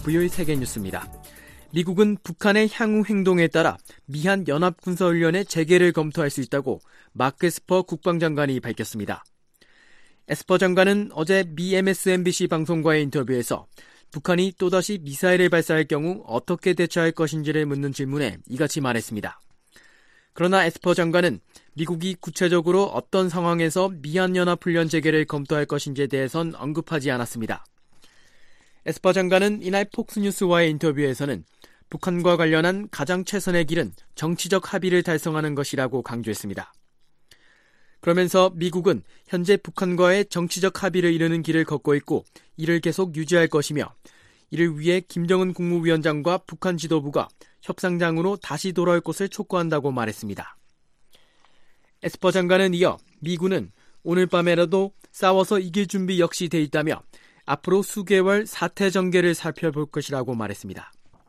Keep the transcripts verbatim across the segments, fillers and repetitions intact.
부요일 세계뉴스입니다. 미국은 북한의 향후 행동에 따라 미한 연합군사훈련의 재개를 검토할 수 있다고 마크 에스퍼 국방장관이 밝혔습니다. 에스퍼 장관은 어제 미 엠에스엔비씨 방송과의 인터뷰에서 북한이 또다시 미사일을 발사할 경우 어떻게 대처할 것인지를 묻는 질문에 이같이 말했습니다. 그러나 에스퍼 장관은 미국이 구체적으로 어떤 상황에서 미한연합훈련 재개를 검토할 것인지에 대해선 언급하지 않았습니다. 에스퍼 장관은 이날 폭스뉴스와의 인터뷰에서는 북한과 관련한 가장 최선의 길은 정치적 합의를 달성하는 것이라고 강조했습니다. 그러면서 미국은 현재 북한과의 정치적 합의를 이루는 길을 걷고 있고 이를 계속 유지할 것이며 이를 위해 김정은 국무위원장과 북한 지도부가 협상장으로 다시 돌아올 것을 촉구한다고 말했습니다. 에스퍼 장관은 이어 미군은 오늘 밤에라도 싸워서 이길 준비 역시 돼 있다며 앞으로 수개월 사태 전개를 살펴볼 것이라고 말했습니다.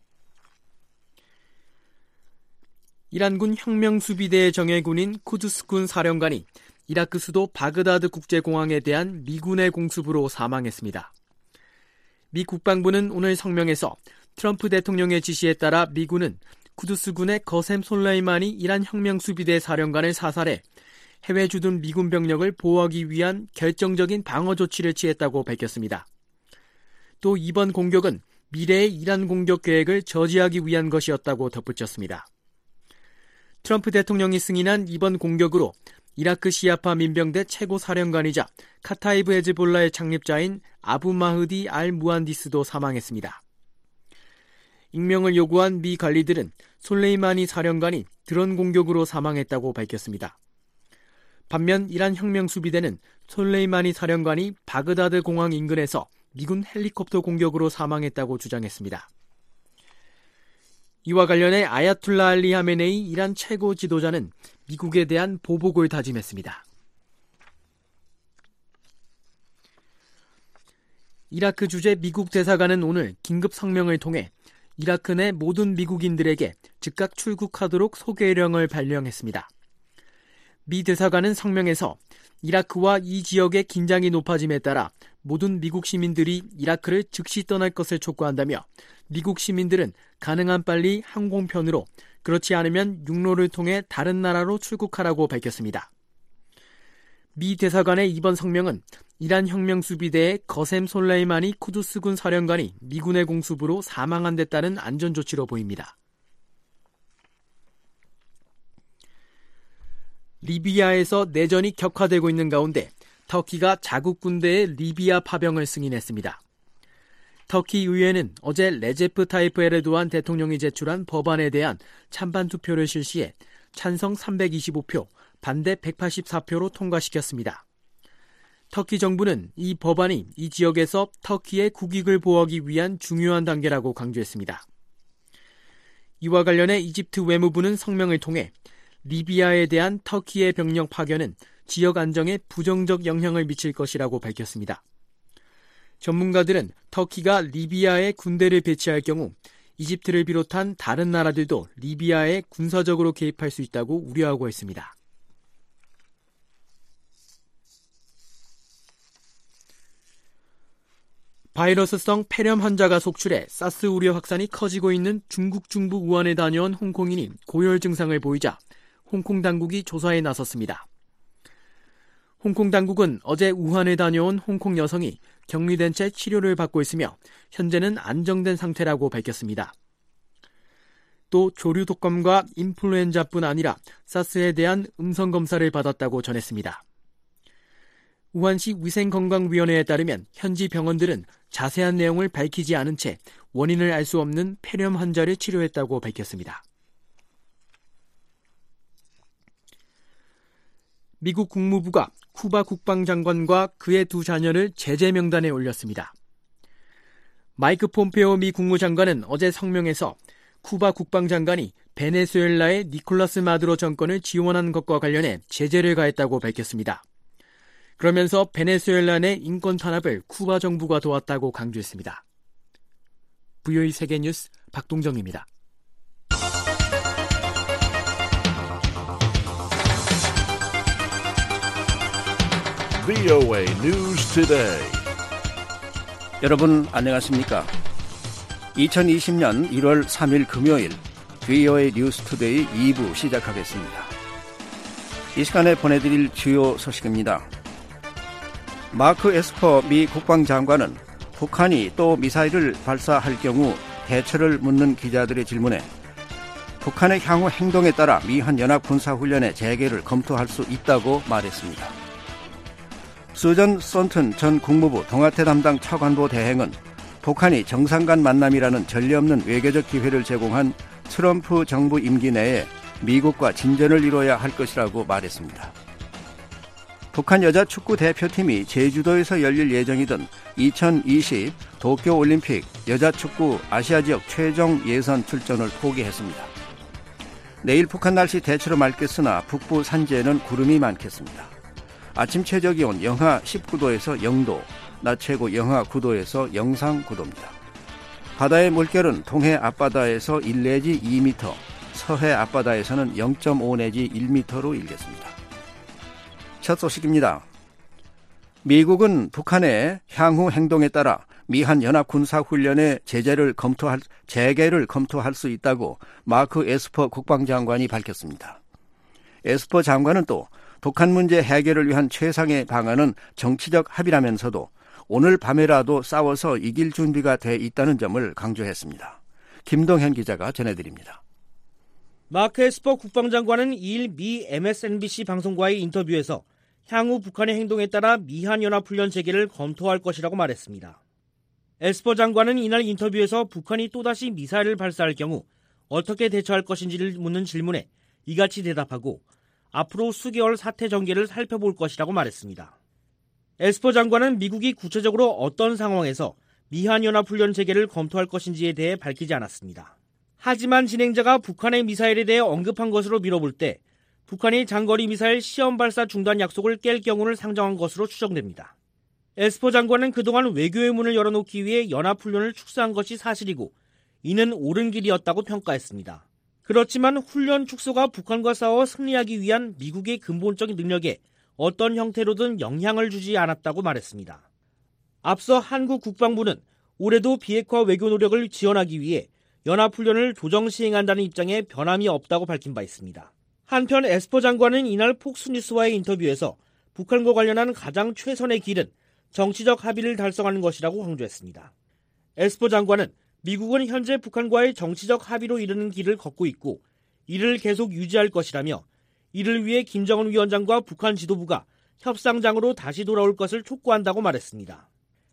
이란군 혁명수비대의 정예군인 쿠두스군 사령관이 이라크 수도 바그다드 국제공항에 대한 미군의 공습으로 사망했습니다. 미 국방부는 오늘 성명에서 트럼프 대통령의 지시에 따라 미군은 쿠두스군의 거셈 솔레이마니 이란 혁명수비대 사령관을 사살해 해외 주둔 미군 병력을 보호하기 위한 결정적인 방어 조치를 취했다고 밝혔습니다. 또 이번 공격은 미래의 이란 공격 계획을 저지하기 위한 것이었다고 덧붙였습니다. 트럼프 대통령이 승인한 이번 공격으로 이라크 시아파 민병대 최고 사령관이자 카타이브 헤즈볼라의 창립자인 아부 마흐디 알 무한디스도 사망했습니다. 익명을 요구한 미 관리들은 솔레이마니 사령관이 드론 공격으로 사망했다고 밝혔습니다. 반면 이란 혁명수비대는 솔레이마니 사령관이 바그다드 공항 인근에서 미군 헬리콥터 공격으로 사망했다고 주장했습니다. 이와 관련해 아야툴라 알리 하메네이 이란 최고 지도자는 미국에 대한 보복을 다짐했습니다. 이라크 주재 미국 대사관은 오늘 긴급 성명을 통해 이라크 내 모든 미국인들에게 즉각 출국하도록 소개령을 발령했습니다. 미 대사관은 성명에서 이라크와 이 지역의 긴장이 높아짐에 따라 모든 미국 시민들이 이라크를 즉시 떠날 것을 촉구한다며 미국 시민들은 가능한 빨리 항공편으로 그렇지 않으면 육로를 통해 다른 나라로 출국하라고 밝혔습니다. 미 대사관의 이번 성명은 이란 혁명수비대의 거셈 솔레이마니 쿠두스군 사령관이 미군의 공습으로 사망한 데 따른 안전조치로 보입니다. 리비아에서 내전이 격화되고 있는 가운데 터키가 자국 군대의 리비아 파병을 승인했습니다. 터키 의회는 어제 레제프 타이프 에르도안 대통령이 제출한 법안에 대한 찬반 투표를 실시해 찬성 삼백이십오 표, 반대 백팔십사 표로 통과시켰습니다. 터키 정부는 이 법안이 이 지역에서 터키의 국익을 보호하기 위한 중요한 단계라고 강조했습니다. 이와 관련해 이집트 외무부는 성명을 통해 리비아에 대한 터키의 병력 파견은 지역 안정에 부정적 영향을 미칠 것이라고 밝혔습니다. 전문가들은 터키가 리비아에 군대를 배치할 경우 이집트를 비롯한 다른 나라들도 리비아에 군사적으로 개입할 수 있다고 우려하고 있습니다. 바이러스성 폐렴 환자가 속출해 사스 우려 확산이 커지고 있는 중국 중부 우한에 다녀온 홍콩인이 고열 증상을 보이자 홍콩 당국이 조사에 나섰습니다. 홍콩 당국은 어제 우한에 다녀온 홍콩 여성이 격리된 채 치료를 받고 있으며 현재는 안정된 상태라고 밝혔습니다. 또 조류 독감과 인플루엔자뿐 아니라 사스에 대한 음성 검사를 받았다고 전했습니다. 우한시 위생건강위원회에 따르면 현지 병원들은 자세한 내용을 밝히지 않은 채 원인을 알 수 없는 폐렴 환자를 치료했다고 밝혔습니다. 미국 국무부가 쿠바 국방장관과 그의 두 자녀를 제재 명단에 올렸습니다. 마이크 폼페오 미 국무장관은 어제 성명에서 쿠바 국방장관이 베네수엘라의 니콜라스 마두로 정권을 지원한 것과 관련해 제재를 가했다고 밝혔습니다. 그러면서 베네수엘라 내 인권 탄압을 쿠바 정부가 도왔다고 강조했습니다. 부요일 세계뉴스 박동정입니다. 브이오에이 News Today. 여러분 안녕하십니까? 이천이십년 일월 삼일 금요일 브이오에이 뉴스투데이 이 부 시작하겠습니다. 이 시간에 보내드릴 주요 소식입니다. 마크 에스퍼 미 국방장관은 북한이 또 미사일을 발사할 경우 대처를 묻는 기자들의 질문에 북한의 향후 행동에 따라 미한 연합군사훈련의 재개를 검토할 수 있다고 말했습니다. 수전 썬튼 전 국무부 동아태 담당 차관보 대행은 북한이 정상 간 만남이라는 전례 없는 외교적 기회를 제공한 트럼프 정부 임기 내에 미국과 진전을 이뤄야 할 것이라고 말했습니다. 북한 여자 축구 대표팀이 제주도에서 열릴 예정이던 이천이십 도쿄올림픽 여자 축구 아시아 지역 최종 예선 출전을 포기했습니다. 내일 북한 날씨 대체로 맑겠으나 북부 산지에는 구름이 많겠습니다. 아침 최저기온 영하 십구도에서 영도, 낮 최고 영하 구도에서 영상 구도입니다. 바다의 물결은 동해 앞바다에서 일 내지 이 미터, 서해 앞바다에서는 영 점 오 내지 일 미터로 일겠습니다. 첫 소식입니다. 미국은 북한의 향후 행동에 따라 미한 연합군사훈련의 제재를 검토할, 재개를 검토할 수 있다고 마크 에스퍼 국방장관이 밝혔습니다. 에스퍼 장관은 또 북한 문제 해결을 위한 최상의 방안은 정치적 합의라면서도 오늘 밤에라도 싸워서 이길 준비가 돼 있다는 점을 강조했습니다. 김동현 기자가 전해드립니다. 마크 에스퍼 국방장관은 이일 미 엠에스엔비씨 방송과의 인터뷰에서 향후 북한의 행동에 따라 미한연합훈련 재개를 검토할 것이라고 말했습니다. 에스퍼 장관은 이날 인터뷰에서 북한이 또다시 미사일을 발사할 경우 어떻게 대처할 것인지를 묻는 질문에 이같이 대답하고 앞으로 수개월 사태 전개를 살펴볼 것이라고 말했습니다. 에스퍼 장관은 미국이 구체적으로 어떤 상황에서 미한연합훈련 재개를 검토할 것인지에 대해 밝히지 않았습니다. 하지만 진행자가 북한의 미사일에 대해 언급한 것으로 미뤄볼 때 북한이 장거리 미사일 시험 발사 중단 약속을 깰 경우를 상정한 것으로 추정됩니다. 에스퍼 장관은 그동안 외교의 문을 열어놓기 위해 연합훈련을 축소한 것이 사실이고 이는 옳은 길이었다고 평가했습니다. 그렇지만 훈련 축소가 북한과 싸워 승리하기 위한 미국의 근본적인 능력에 어떤 형태로든 영향을 주지 않았다고 말했습니다. 앞서 한국 국방부는 올해도 비핵화 외교 노력을 지원하기 위해 연합훈련을 조정 시행한다는 입장에 변함이 없다고 밝힌 바 있습니다. 한편 에스퍼 장관은 이날 폭스뉴스와의 인터뷰에서 북한과 관련한 가장 최선의 길은 정치적 합의를 달성하는 것이라고 강조했습니다. 에스퍼 장관은 미국은 현재 북한과의 정치적 합의로 이르는 길을 걷고 있고 이를 계속 유지할 것이라며 이를 위해 김정은 위원장과 북한 지도부가 협상장으로 다시 돌아올 것을 촉구한다고 말했습니다.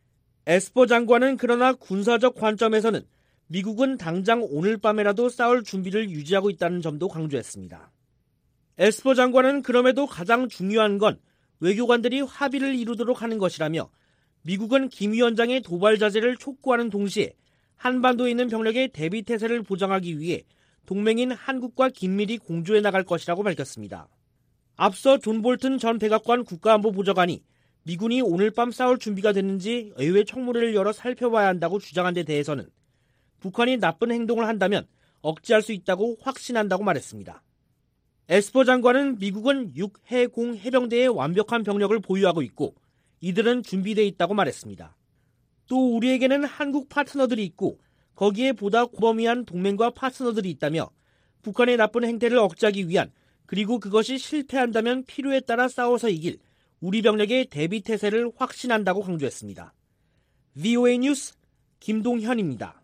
에스퍼 장관은 그러나 군사적 관점에서는 미국은 당장 오늘 밤에라도 싸울 준비를 유지하고 있다는 점도 강조했습니다. 에스퍼 장관은 그럼에도 가장 중요한 건 외교관들이 합의를 이루도록 하는 것이라며 미국은 김 위원장의 도발 자제를 촉구하는 동시에 한반도에 있는 병력의 대비 태세를 보장하기 위해 동맹인 한국과 긴밀히 공조해 나갈 것이라고 밝혔습니다. 앞서 존 볼튼 전 백악관 국가안보보좌관이 미군이 오늘 밤 싸울 준비가 됐는지 의회 청문회를 열어 살펴봐야 한다고 주장한 데 대해서는 북한이 나쁜 행동을 한다면 억제할 수 있다고 확신한다고 말했습니다. 에스퍼 장관은 미국은 육, 해, 공 해병대의 완벽한 병력을 보유하고 있고 이들은 준비되어 있다고 말했습니다. 또 우리에게는 한국 파트너들이 있고 거기에 보다 광범위한 동맹과 파트너들이 있다며 북한의 나쁜 행태를 억제하기 위한 그리고 그것이 실패한다면 필요에 따라 싸워서 이길 우리 병력의 대비 태세를 확신한다고 강조했습니다. 브이오에이 뉴스 김동현입니다.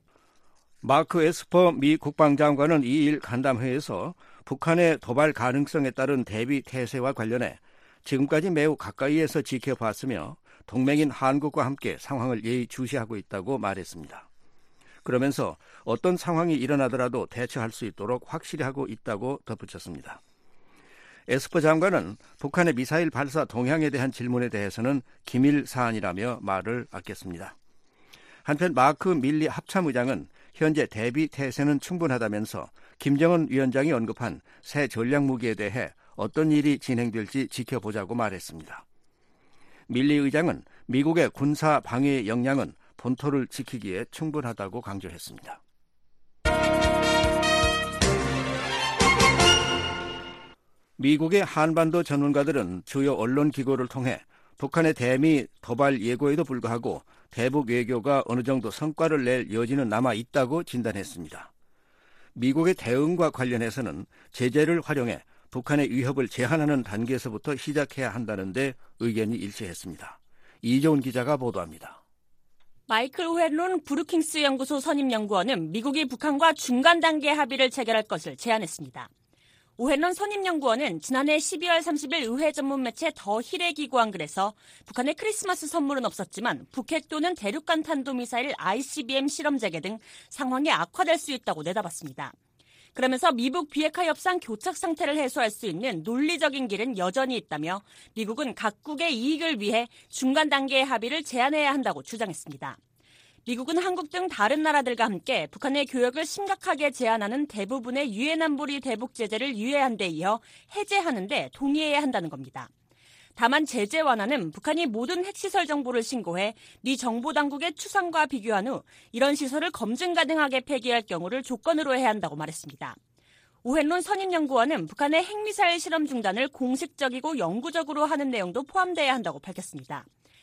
마크 에스퍼 미 국방장관은 이일 간담회에서 북한의 도발 가능성에 따른 대비 태세와 관련해 지금까지 매우 가까이에서 지켜봤으며 동맹인 한국과 함께 상황을 예의주시하고 있다고 말했습니다. 그러면서 어떤 상황이 일어나더라도 대처할 수 있도록 확실히 하고 있다고 덧붙였습니다. 에스퍼 장관은 북한의 미사일 발사 동향에 대한 질문에 대해서는 기밀 사안이라며 말을 아꼈습니다. 한편 마크 밀리 합참의장은 현재 대비 태세는 충분하다면서 김정은 위원장이 언급한 새 전략무기에 대해 어떤 일이 진행될지 지켜보자고 말했습니다. 밀리 의장은 미국의 군사 방해 역량은 본토를 지키기에 충분하다고 강조했습니다. 미국의 한반도 전문가들은 주요 언론 기고를 통해 북한의 대미 도발 예고에도 불구하고 대북 외교가 어느 정도 성과를 낼 여지는 남아 있다고 진단했습니다. 미국의 대응과 관련해서는 제재를 활용해 북한의 위협을 제한하는 단계에서부터 시작해야 한다는데 의견이 일치했습니다. 이종훈 기자가 보도합니다. 마이클 오헨론 브루킹스 연구소 선임연구원은 미국이 북한과 중간 단계 합의를 체결할 것을 제안했습니다. 오헨론 선임연구원은 지난해 십이월 삼십일 의회 전문 매체 더 힐에 기고한 글에서 북한의 크리스마스 선물은 없었지만 북핵 또는 대륙간 탄도미사일 아이씨비엠 실험 재개 등 상황이 악화될 수 있다고 내다봤습니다. 그러면서 미북 비핵화 협상 교착 상태를 해소할 수 있는 논리적인 길은 여전히 있다며 미국은 각국의 이익을 위해 중간 단계의 합의를 제안해야 한다고 주장했습니다. 미국은 한국 등 다른 나라들과 함께 북한의 교역을 심각하게 제한하는 대부분의 유엔 안보리 대북 제재를 유예한 데 이어 해제하는 데 동의해야 한다는 겁니다. 다만 제재 완화는 북한이 모든 핵시설 정보를 신고해 미 정보당국의 추산과 비교한 후 이런 시설을 검증 가능하게 폐기할 경우를 조건으로 해야 한다고 말했습니다. 오헨론 선임연구원은 북한의 핵미사일 실험 중단을 공식적이고 영구적으로 하는 내용도 포함돼야 한다고 밝혔습니다.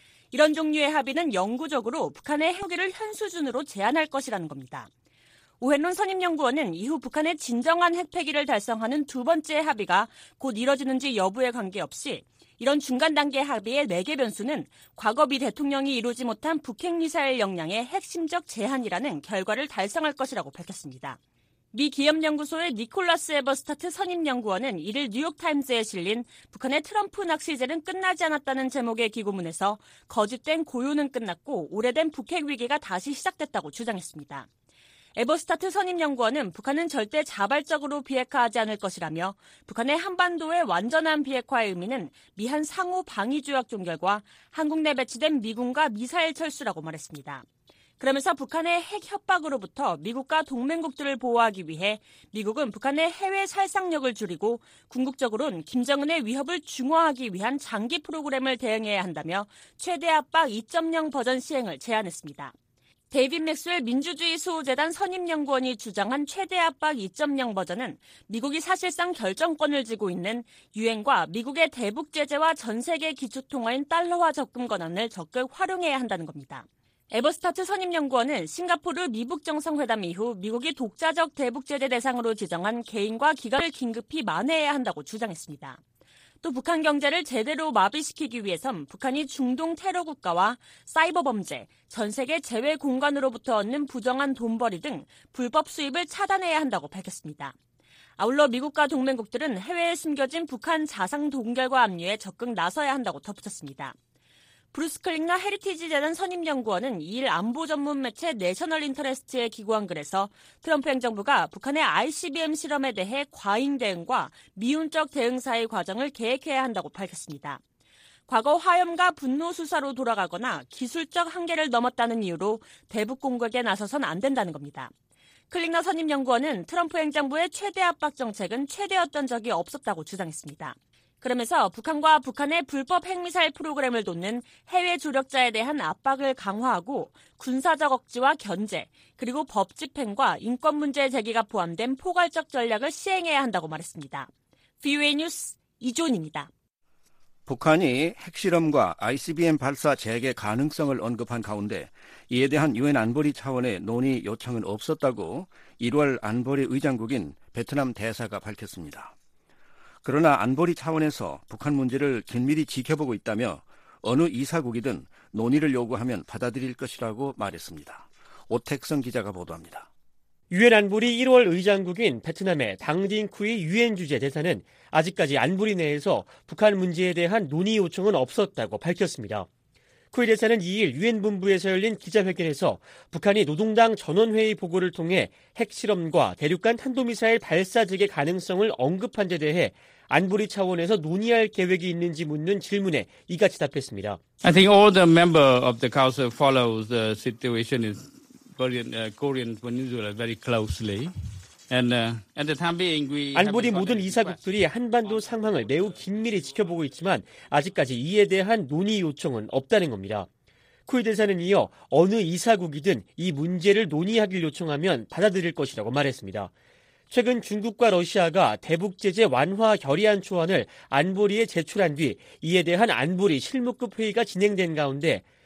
이런 종류의 합의는 영구적으로 북한의 핵무기를 현 수준으로 제한할 것이라는 겁니다. 오헨론 선임연구원은 이후 북한의 진정한 핵폐기를 달성하는 두 번째 합의가 곧 이뤄지는지 여부에 관계없이 이런 중간 단계 합의의 네 개 변수는 과거 미 대통령이 이루지 못한 북핵 미사일 역량의 핵심적 제한이라는 결과를 달성할 것이라고 밝혔습니다. 미 기업연구소의 니콜라스 에버스타트 선임연구원은 이를 뉴욕타임즈에 실린 북한의 트럼프 낚시제는 끝나지 않았다는 제목의 기고문에서 거짓된 고요는 끝났고 오래된 북핵 위기가 다시 시작됐다고 주장했습니다. 에버스타트 선임연구원은 북한은 절대 자발적으로 비핵화하지 않을 것이라며 북한의 한반도의 완전한 비핵화의 의미는 미한 상호 방위 조약 종결과 한국 내 배치된 미군과 미사일 철수라고 말했습니다. 그러면서 북한의 핵 협박으로부터 미국과 동맹국들을 보호하기 위해 미국은 북한의 해외 살상력을 줄이고 궁극적으로는 김정은의 위협을 중화하기 위한 장기 프로그램을 대응해야 한다며 최대 압박 이 점 영 버전 시행을 제안했습니다. 데이빗 맥스웰 민주주의 수호재단 선임연구원이 주장한 최대 압박 이 점 영 버전은 미국이 사실상 결정권을 쥐고 있는 유엔과 미국의 대북 제재와 전 세계 기초통화인 달러화 접근 권한을 적극 활용해야 한다는 겁니다. 에버스타트 선임연구원은 싱가포르 미북 정상회담 이후 미국이 독자적 대북 제재 대상으로 지정한 개인과 기관을 긴급히 만회해야 한다고 주장했습니다. 또 북한 경제를 제대로 마비시키기 위해선 북한이 중동 테러 국가와 사이버 범죄, 전 세계 제외 공간으로부터 얻는 부정한 돈벌이 등 불법 수입을 차단해야 한다고 밝혔습니다. 아울러 미국과 동맹국들은 해외에 숨겨진 북한 자상 동결과 압류에 적극 나서야 한다고 덧붙였습니다. 브루스 클링너 헤리티지 재단 선임연구원은 이일 안보 전문 매체 내셔널 인터레스트에 기고한 글에서 트럼프 행정부가 북한의 아이씨비엠 실험에 대해 과잉 대응과 미온적 대응 사이 과정을 계획해야 한다고 밝혔습니다. 과거 화염과 분노 수사로 돌아가거나 기술적 한계를 넘었다는 이유로 대북 공격에 나서선 안 된다는 겁니다. 클링너 선임연구원은 트럼프 행정부의 최대 압박 정책은 최대였던 적이 없었다고 주장했습니다. 그러면서 북한과 북한의 불법 핵미사일 프로그램을 돕는 해외 조력자에 대한 압박을 강화하고 군사적 억지와 견제, 그리고 법 집행과 인권 문제 제기가 포함된 포괄적 전략을 시행해야 한다고 말했습니다. 브이오에이 뉴스 이존입니다. 북한이 핵실험과 아이씨비엠 발사 재개 가능성을 언급한 가운데 이에 대한 유엔 안보리 차원의 논의 요청은 없었다고 일월 안보리 의장국인 베트남 대사가 밝혔습니다. 그러나 안보리 차원에서 북한 문제를 긴밀히 지켜보고 있다며 어느 이사국이든 논의를 요구하면 받아들일 것이라고 말했습니다. 오택성 기자가 보도합니다. 유엔 안보리 일월 의장국인 베트남의 당딩쿠이 유엔 주재 대사는 아직까지 안보리 내에서 북한 문제에 대한 논의 요청은 없었다고 밝혔습니다. 쿠이 대사는 이일 유엔 본부에서 열린 기자회견에서 북한이 노동당 전원회의 보고를 통해 핵실험과 대륙간 탄도미사일 발사 재개 가능성을 언급한 데 대해 안보리 차원에서 논의할 계획이 있는지 묻는 질문에 이같이 답했습니다. I think all the member of the council follows the situation in Korean, uh, Korean Peninsula very closely. And, uh, at the time being, we 안보리 모든 이사국들이 한반도 상황을 매우 긴밀히 지켜보고 있지만 아직까지 이에 대한 논의 요청은 없다는 겁니다. 쿠이 대사는 이어 어느 이사국이든 이 문제를 논의하길 요청하면 받아들일 것이라고 말했습니다. 최근 중국과 러시아가 대북 제재 완화 결의안 초안을 안보리에 제출한 뒤 이에 대한 안보리 실무급 회의가 진행된 가운데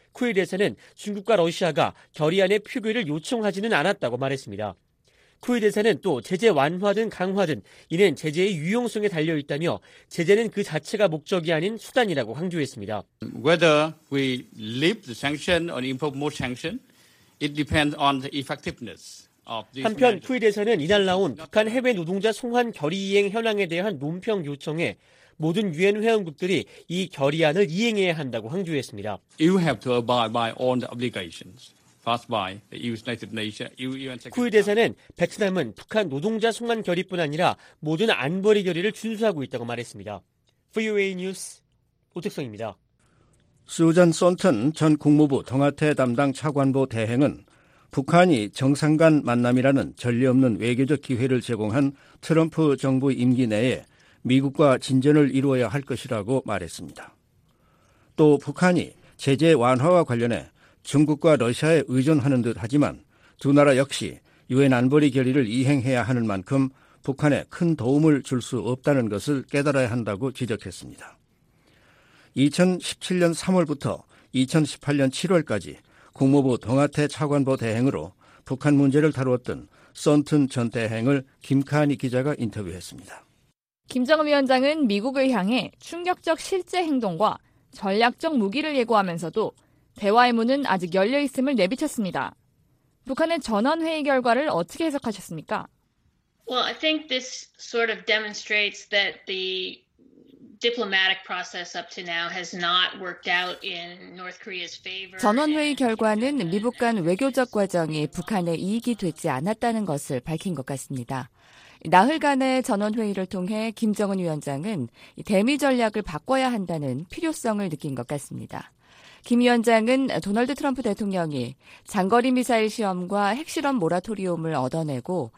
쿠웨이트에서는 중국과 러시아가 결의안의 표결을 요청하지는 않았다고 말했습니다. 쿠웨이트에서는 또 제재 완화든 강화든 이는 제재의 유용성에 달려있다며 제재는 그 자체가 목적이 아닌 수단이라고 강조했습니다. Whether we lift the sanction or impose more sanction, it depends on the effectiveness. 한편 쿠웨이트에서는 이날 나온 북한 해외 노동자 송환 결의 이행 현황에 대한 논평 요청에 모든 유엔 회원국들이 이 결의안을 이행해야 한다고 강조했습니다. You have to abide by all the obligations passed by the United Nations. 쿠웨이트에서는 베트남은 북한 노동자 송환 결의뿐 아니라 모든 안보리 결의를 준수하고 있다고 말했습니다. 브이오에이 뉴스 오택성입니다. 수잔 썬튼 전 국무부 동아태 담당 차관보 대행은 북한이 정상 간 만남이라는 전례 없는 외교적 기회를 제공한 트럼프 정부 임기 내에 미국과 진전을 이루어야 할 것이라고 말했습니다. 또 북한이 제재 완화와 관련해 중국과 러시아에 의존하는 듯 하지만 두 나라 역시 유엔 안보리 결의를 이행해야 하는 만큼 북한에 큰 도움을 줄 수 없다는 것을 깨달아야 한다고 지적했습니다. 이천십칠 년 삼월부터 이천십팔 년 칠월까지 국무부 동아태 차관보 대행으로 북한 문제를 다루었던 썬튼 전 대행을 김카니 기자가 인터뷰했습니다. 김정은 위원장은 미국을 향해 충격적 실제 행동과 전략적 무기를 예고하면서도 대화의 문은 아직 열려 있음을 내비쳤습니다. 북한의 전원회의 결과를 어떻게 해석하셨습니까? Well, I think this sort of demonstrates that the diplomatic process up to now has not worked out in North Korea's favor. 전원회의 결과는 미북 간 외교적 과정이 북한의 이익이 되지 않았다는 것을 밝힌 것 같습니다. 나흘간의 전원회의를 통해 김정은 위원장은 대미 전략을 바꿔야 한다는 필요성을 느낀 것 같습니다. 김 위원장은 도널드 트럼프 대통령이 장거리 미사일 시험과 핵실험 모라토리움을 얻어내고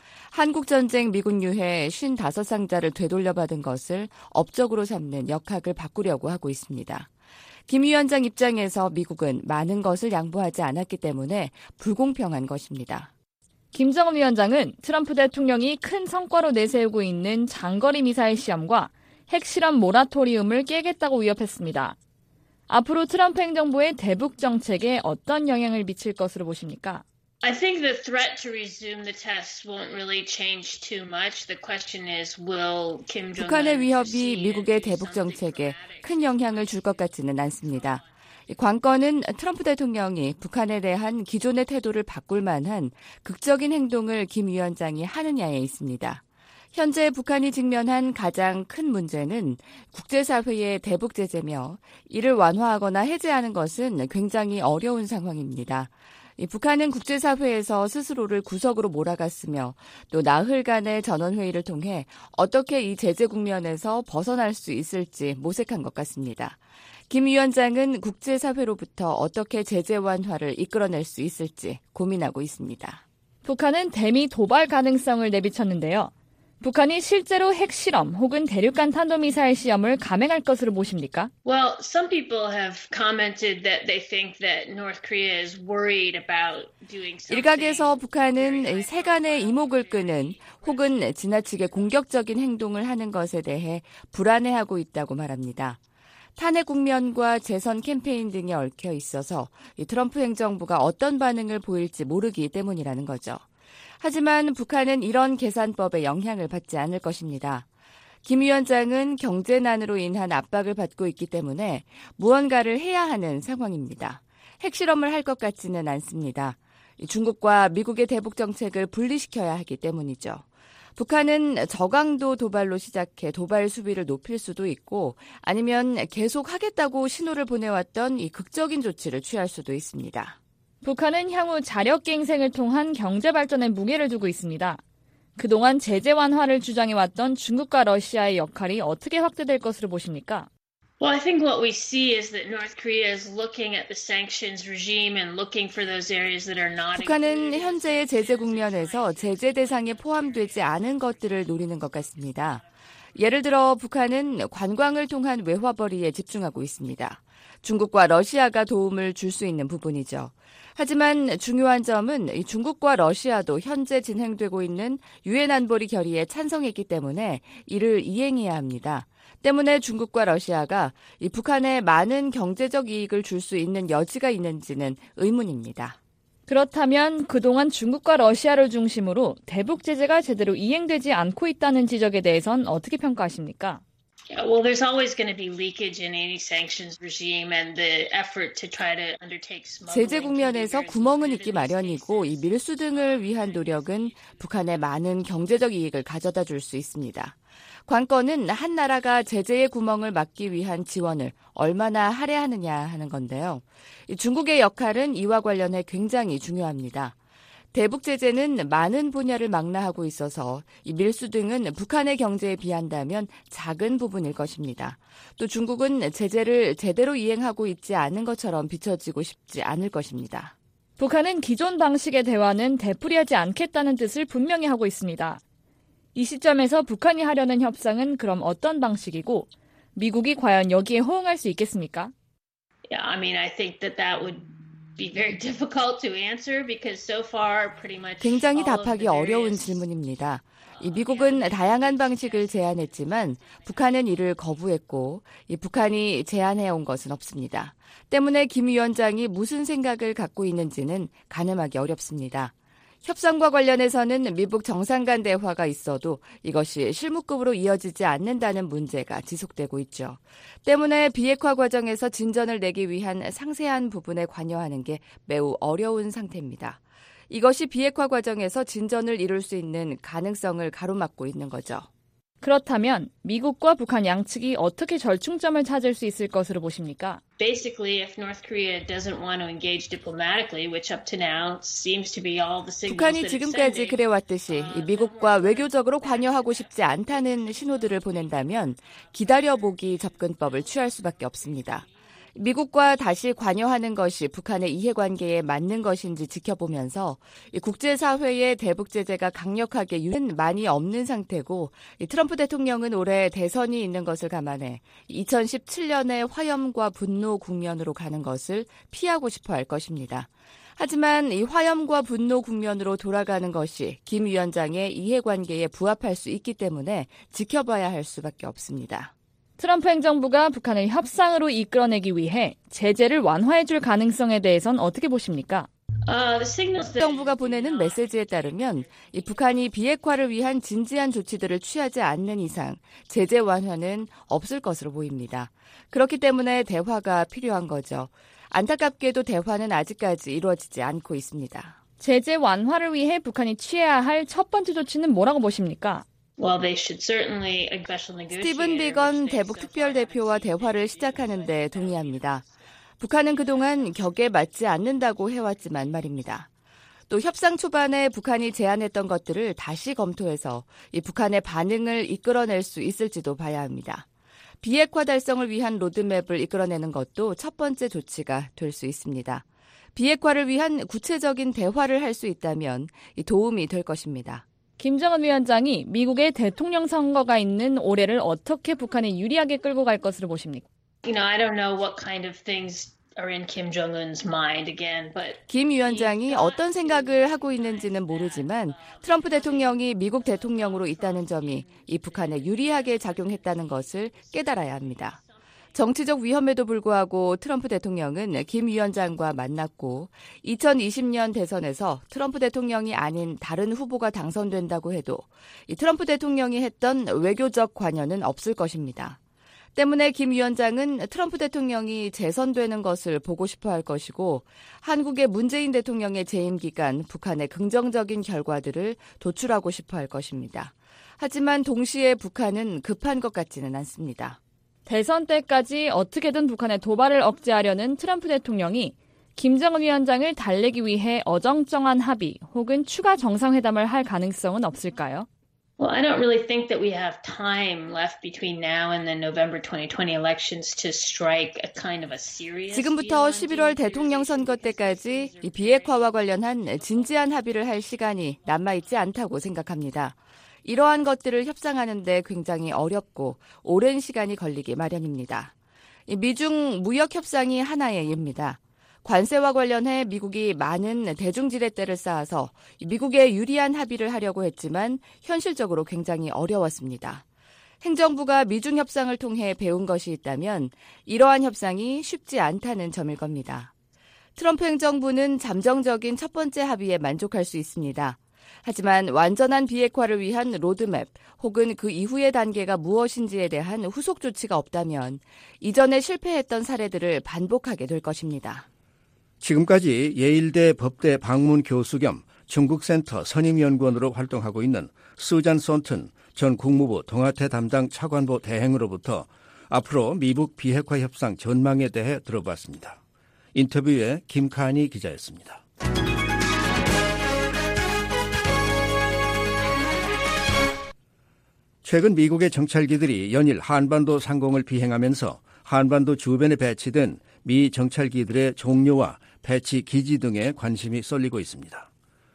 한국전쟁 미군 유해 오십오 상자를 되돌려받은 것을 업적으로 삼는 역학을 바꾸려고 하고 있습니다. 김 위원장 입장에서 미국은 많은 것을 양보하지 않았기 때문에 불공평한 것입니다. 김정은 위원장은 트럼프 대통령이 큰 성과로 내세우고 있는 장거리 미사일 시험과 핵실험 모라토리움을 깨겠다고 위협했습니다. 앞으로 트럼프 행정부의 대북 정책에 어떤 영향을 미칠 것으로 보십니까? I think the threat to resume the tests won't really change too much. The question is, will Kim Jong-un 북한의 위협이 미국의 대북 정책에 큰 영향을 줄 것 같지는 않습니다. 관건은 트럼프 대통령이 북한에 대한 기존의 태도를 바꿀 만한 극적인 행동을 김 위원장이 하느냐에 있습니다. 현재 북한이 직면한 가장 큰 문제는 국제사회의 대북 제재며 이를 완화하거나 해제하는 것은 굉장히 어려운 상황입니다. 북한은 국제사회에서 스스로를 구석으로 몰아갔으며 또 나흘간의 전원회의를 통해 어떻게 이 제재 국면에서 벗어날 수 있을지 모색한 것 같습니다. 김 위원장은 국제사회로부터 어떻게 제재 완화를 이끌어낼 수 있을지 고민하고 있습니다. 북한은 대미 도발 가능성을 내비쳤는데요. 북한이 실제로 핵실험 혹은 대륙간 탄도미사일 시험을 감행할 것으로 보십니까? Well, some people have commented that they think that North Korea is worried about doing something. 일각에서 북한은 세간의 이목을 끄는 혹은 지나치게 공격적인 행동을 하는 것에 대해 불안해하고 있다고 말합니다. 탄핵 국면과 재선 캠페인 등에 얽혀 있어서 트럼프 행정부가 어떤 반응을 보일지 모르기 때문이라는 거죠. 하지만 북한은 이런 계산법에 영향을 받지 않을 것입니다. 김 위원장은 경제난으로 인한 압박을 받고 있기 때문에 무언가를 해야 하는 상황입니다. 핵실험을 할 것 같지는 않습니다. 중국과 미국의 대북 정책을 분리시켜야 하기 때문이죠. 북한은 저강도 도발로 시작해 도발 수비를 높일 수도 있고 아니면 계속 하겠다고 신호를 보내왔던 이 극적인 조치를 취할 수도 있습니다. 북한은 향후 자력갱생을 통한 경제발전에 무게를 두고 있습니다. 그동안 제재 완화를 주장해왔던 중국과 러시아의 역할이 어떻게 확대될 것으로 보십니까? Well, I think what we see is that North Korea is looking at the sanctions regime and looking for those areas that are not. 북한은 현재의 제재 국면에서 제재 대상에 포함되지 않은 것들을 노리는 것 같습니다. 예를 들어 북한은 관광을 통한 외화벌이에 집중하고 있습니다. 중국과 러시아가 도움을 줄 수 있는 부분이죠. 하지만 중요한 점은 중국과 러시아도 현재 진행되고 있는 유엔 안보리 결의에 찬성했기 때문에 이를 이행해야 합니다. 때문에 중국과 러시아가 이 북한에 많은 경제적 이익을 줄 수 있는 여지가 있는지는 의문입니다. 그렇다면 그동안 중국과 러시아를 중심으로 대북 제재가 제대로 이행되지 않고 있다는 지적에 대해선 어떻게 평가하십니까? Well, there's always going to be leakage in any sanctions regime and the effort to try to undertake smuggling. 제재 국면에서 구멍은 있기 마련이고 이 밀수 등을 위한 노력은 북한에 많은 경제적 이익을 가져다 줄 수 있습니다. 관건은 한 나라가 제재의 구멍을 막기 위한 지원을 얼마나 할애하느냐 하는 건데요. 중국의 역할은 이와 관련해 굉장히 중요합니다. 대북 제재는 많은 분야를 망라하고 있어서 이 밀수 등은 북한의 경제에 비한다면 작은 부분일 것입니다. 또 중국은 제재를 제대로 이행하고 있지 않은 것처럼 비춰지고 싶지 않을 것입니다. 북한은 기존 방식의 대화는 되풀이하지 않겠다는 뜻을 분명히 하고 있습니다. 이 시점에서 북한이 하려는 협상은 그럼 어떤 방식이고 미국이 과연 여기에 호응할 수 있겠습니까? Yeah, I mean, I think that that would be very difficult to answer because so far pretty much 굉장히 all of 답하기 the 어려운 various 질문입니다. 이 미국은 다양한 방식을 제안했지만 북한은 이를 거부했고 이 북한이 제안해온 것은 없습니다. 때문에 김 위원장이 무슨 생각을 갖고 있는지는 가늠하기 어렵습니다. 협상과 관련해서는 미북 정상 간 대화가 있어도 이것이 실무급으로 이어지지 않는다는 문제가 지속되고 있죠. 때문에 비핵화 과정에서 진전을 내기 위한 상세한 부분에 관여하는 게 매우 어려운 상태입니다. 이것이 비핵화 과정에서 진전을 이룰 수 있는 가능성을 가로막고 있는 거죠. 그렇다면 미국과 북한 양측이 어떻게 절충점을 찾을 수 있을 것으로 보십니까? Basically, if North Korea doesn't want to engage diplomatically, which up to now seems to be all the signals 북한이 that it's 지금까지 sending, 그래왔듯이 이 미국과 외교적으로 관여하고 싶지 않다는 신호들을 보낸다면 기다려보기 접근법을 취할 수밖에 없습니다. 미국과 다시 관여하는 것이 북한의 이해관계에 맞는 것인지 지켜보면서 국제사회의 대북 제재가 강력하게 유는 많이 없는 상태고 트럼프 대통령은 올해 대선이 있는 것을 감안해 이천십칠 년의 화염과 분노 국면으로 가는 것을 피하고 싶어 할 것입니다. 하지만 이 화염과 분노 국면으로 돌아가는 것이 김 위원장의 이해관계에 부합할 수 있기 때문에 지켜봐야 할 수밖에 없습니다. 트럼프 행정부가 북한을 협상으로 이끌어내기 위해 제재를 완화해줄 가능성에 대해선 어떻게 보십니까? 정부가 보내는 메시지에 따르면 이 북한이 비핵화를 위한 진지한 조치들을 취하지 않는 이상 제재 완화는 없을 것으로 보입니다. 그렇기 때문에 대화가 필요한 거죠. 안타깝게도 대화는 아직까지 이루어지지 않고 있습니다. 제재 완화를 위해 북한이 취해야 할 첫 번째 조치는 뭐라고 보십니까? 스티븐 비건 대북 특별대표와 대화를 시작하는 데 동의합니다. 북한은 그동안 격에 맞지 않는다고 해왔지만 말입니다. 또 협상 초반에 북한이 제안했던 것들을 다시 검토해서 이 북한의 반응을 이끌어낼 수 있을지도 봐야 합니다. 비핵화 달성을 위한 로드맵을 이끌어내는 것도 첫 번째 조치가 될 수 있습니다. 비핵화를 위한 구체적인 대화를 할 수 있다면 도움이 될 것입니다. 김정은 위원장이 미국의 대통령 선거가 있는 올해를 어떻게 북한에 유리하게 끌고 갈 것으로 보십니까? You know, I don't know what kind of things are in Kim Jong-un's mind again, but 김 위원장이 어떤 생각을 하고 있는지는 모르지만 트럼프 대통령이 미국 대통령으로 있다는 점이 이 북한에 유리하게 작용했다는 것을 깨달아야 합니다. 정치적 위험에도 불구하고 트럼프 대통령은 김 위원장과 만났고 이천이십 년 대선에서 트럼프 대통령이 아닌 다른 후보가 당선된다고 해도 이 트럼프 대통령이 했던 외교적 관여는 없을 것입니다. 때문에 김 위원장은 트럼프 대통령이 재선되는 것을 보고 싶어 할 것이고 한국의 문재인 대통령의 재임 기간 북한의 긍정적인 결과들을 도출하고 싶어 할 것입니다. 하지만 동시에 북한은 급한 것 같지는 않습니다. 대선 때까지 어떻게든 북한의 도발을 억제하려는 트럼프 대통령이 김정은 위원장을 달래기 위해 어정쩡한 합의 혹은 추가 정상회담을 할 가능성은 없을까요? Well, I don't really think that we have time left between now and the November twenty twenty elections to strike a kind of a serious 지금부터 십일월 대통령 선거 때까지 이 비핵화와 관련한 진지한 합의를 할 시간이 남아있지 않다고 생각합니다. 이러한 것들을 협상하는 데 굉장히 어렵고 오랜 시간이 걸리기 마련입니다. 미중 무역 협상이 하나의 예입니다. 관세와 관련해 미국이 많은 대중지렛대를 쌓아서 미국에 유리한 합의를 하려고 했지만 현실적으로 굉장히 어려웠습니다. 행정부가 미중 협상을 통해 배운 것이 있다면 이러한 협상이 쉽지 않다는 점일 겁니다. 트럼프 행정부는 잠정적인 첫 번째 합의에 만족할 수 있습니다. 하지만 완전한 비핵화를 위한 로드맵 혹은 그 이후의 단계가 무엇인지에 대한 후속 조치가 없다면 이전에 실패했던 사례들을 반복하게 될 것입니다. 지금까지 예일대 법대 방문 교수 겸 중국센터 선임연구원으로 활동하고 있는 수잔 손튼 전 국무부 동아태 담당 차관보 대행으로부터 앞으로 미북 비핵화 협상 전망에 대해 들어봤습니다. 인터뷰에 김칸희 기자였습니다. 최근 미국의 정찰기들이 연일 한반도 상공을 비행하면서 한반도 주변에 배치된 미 정찰기들의 종류와 배치 기지 등에 관심이 쏠리고 있습니다.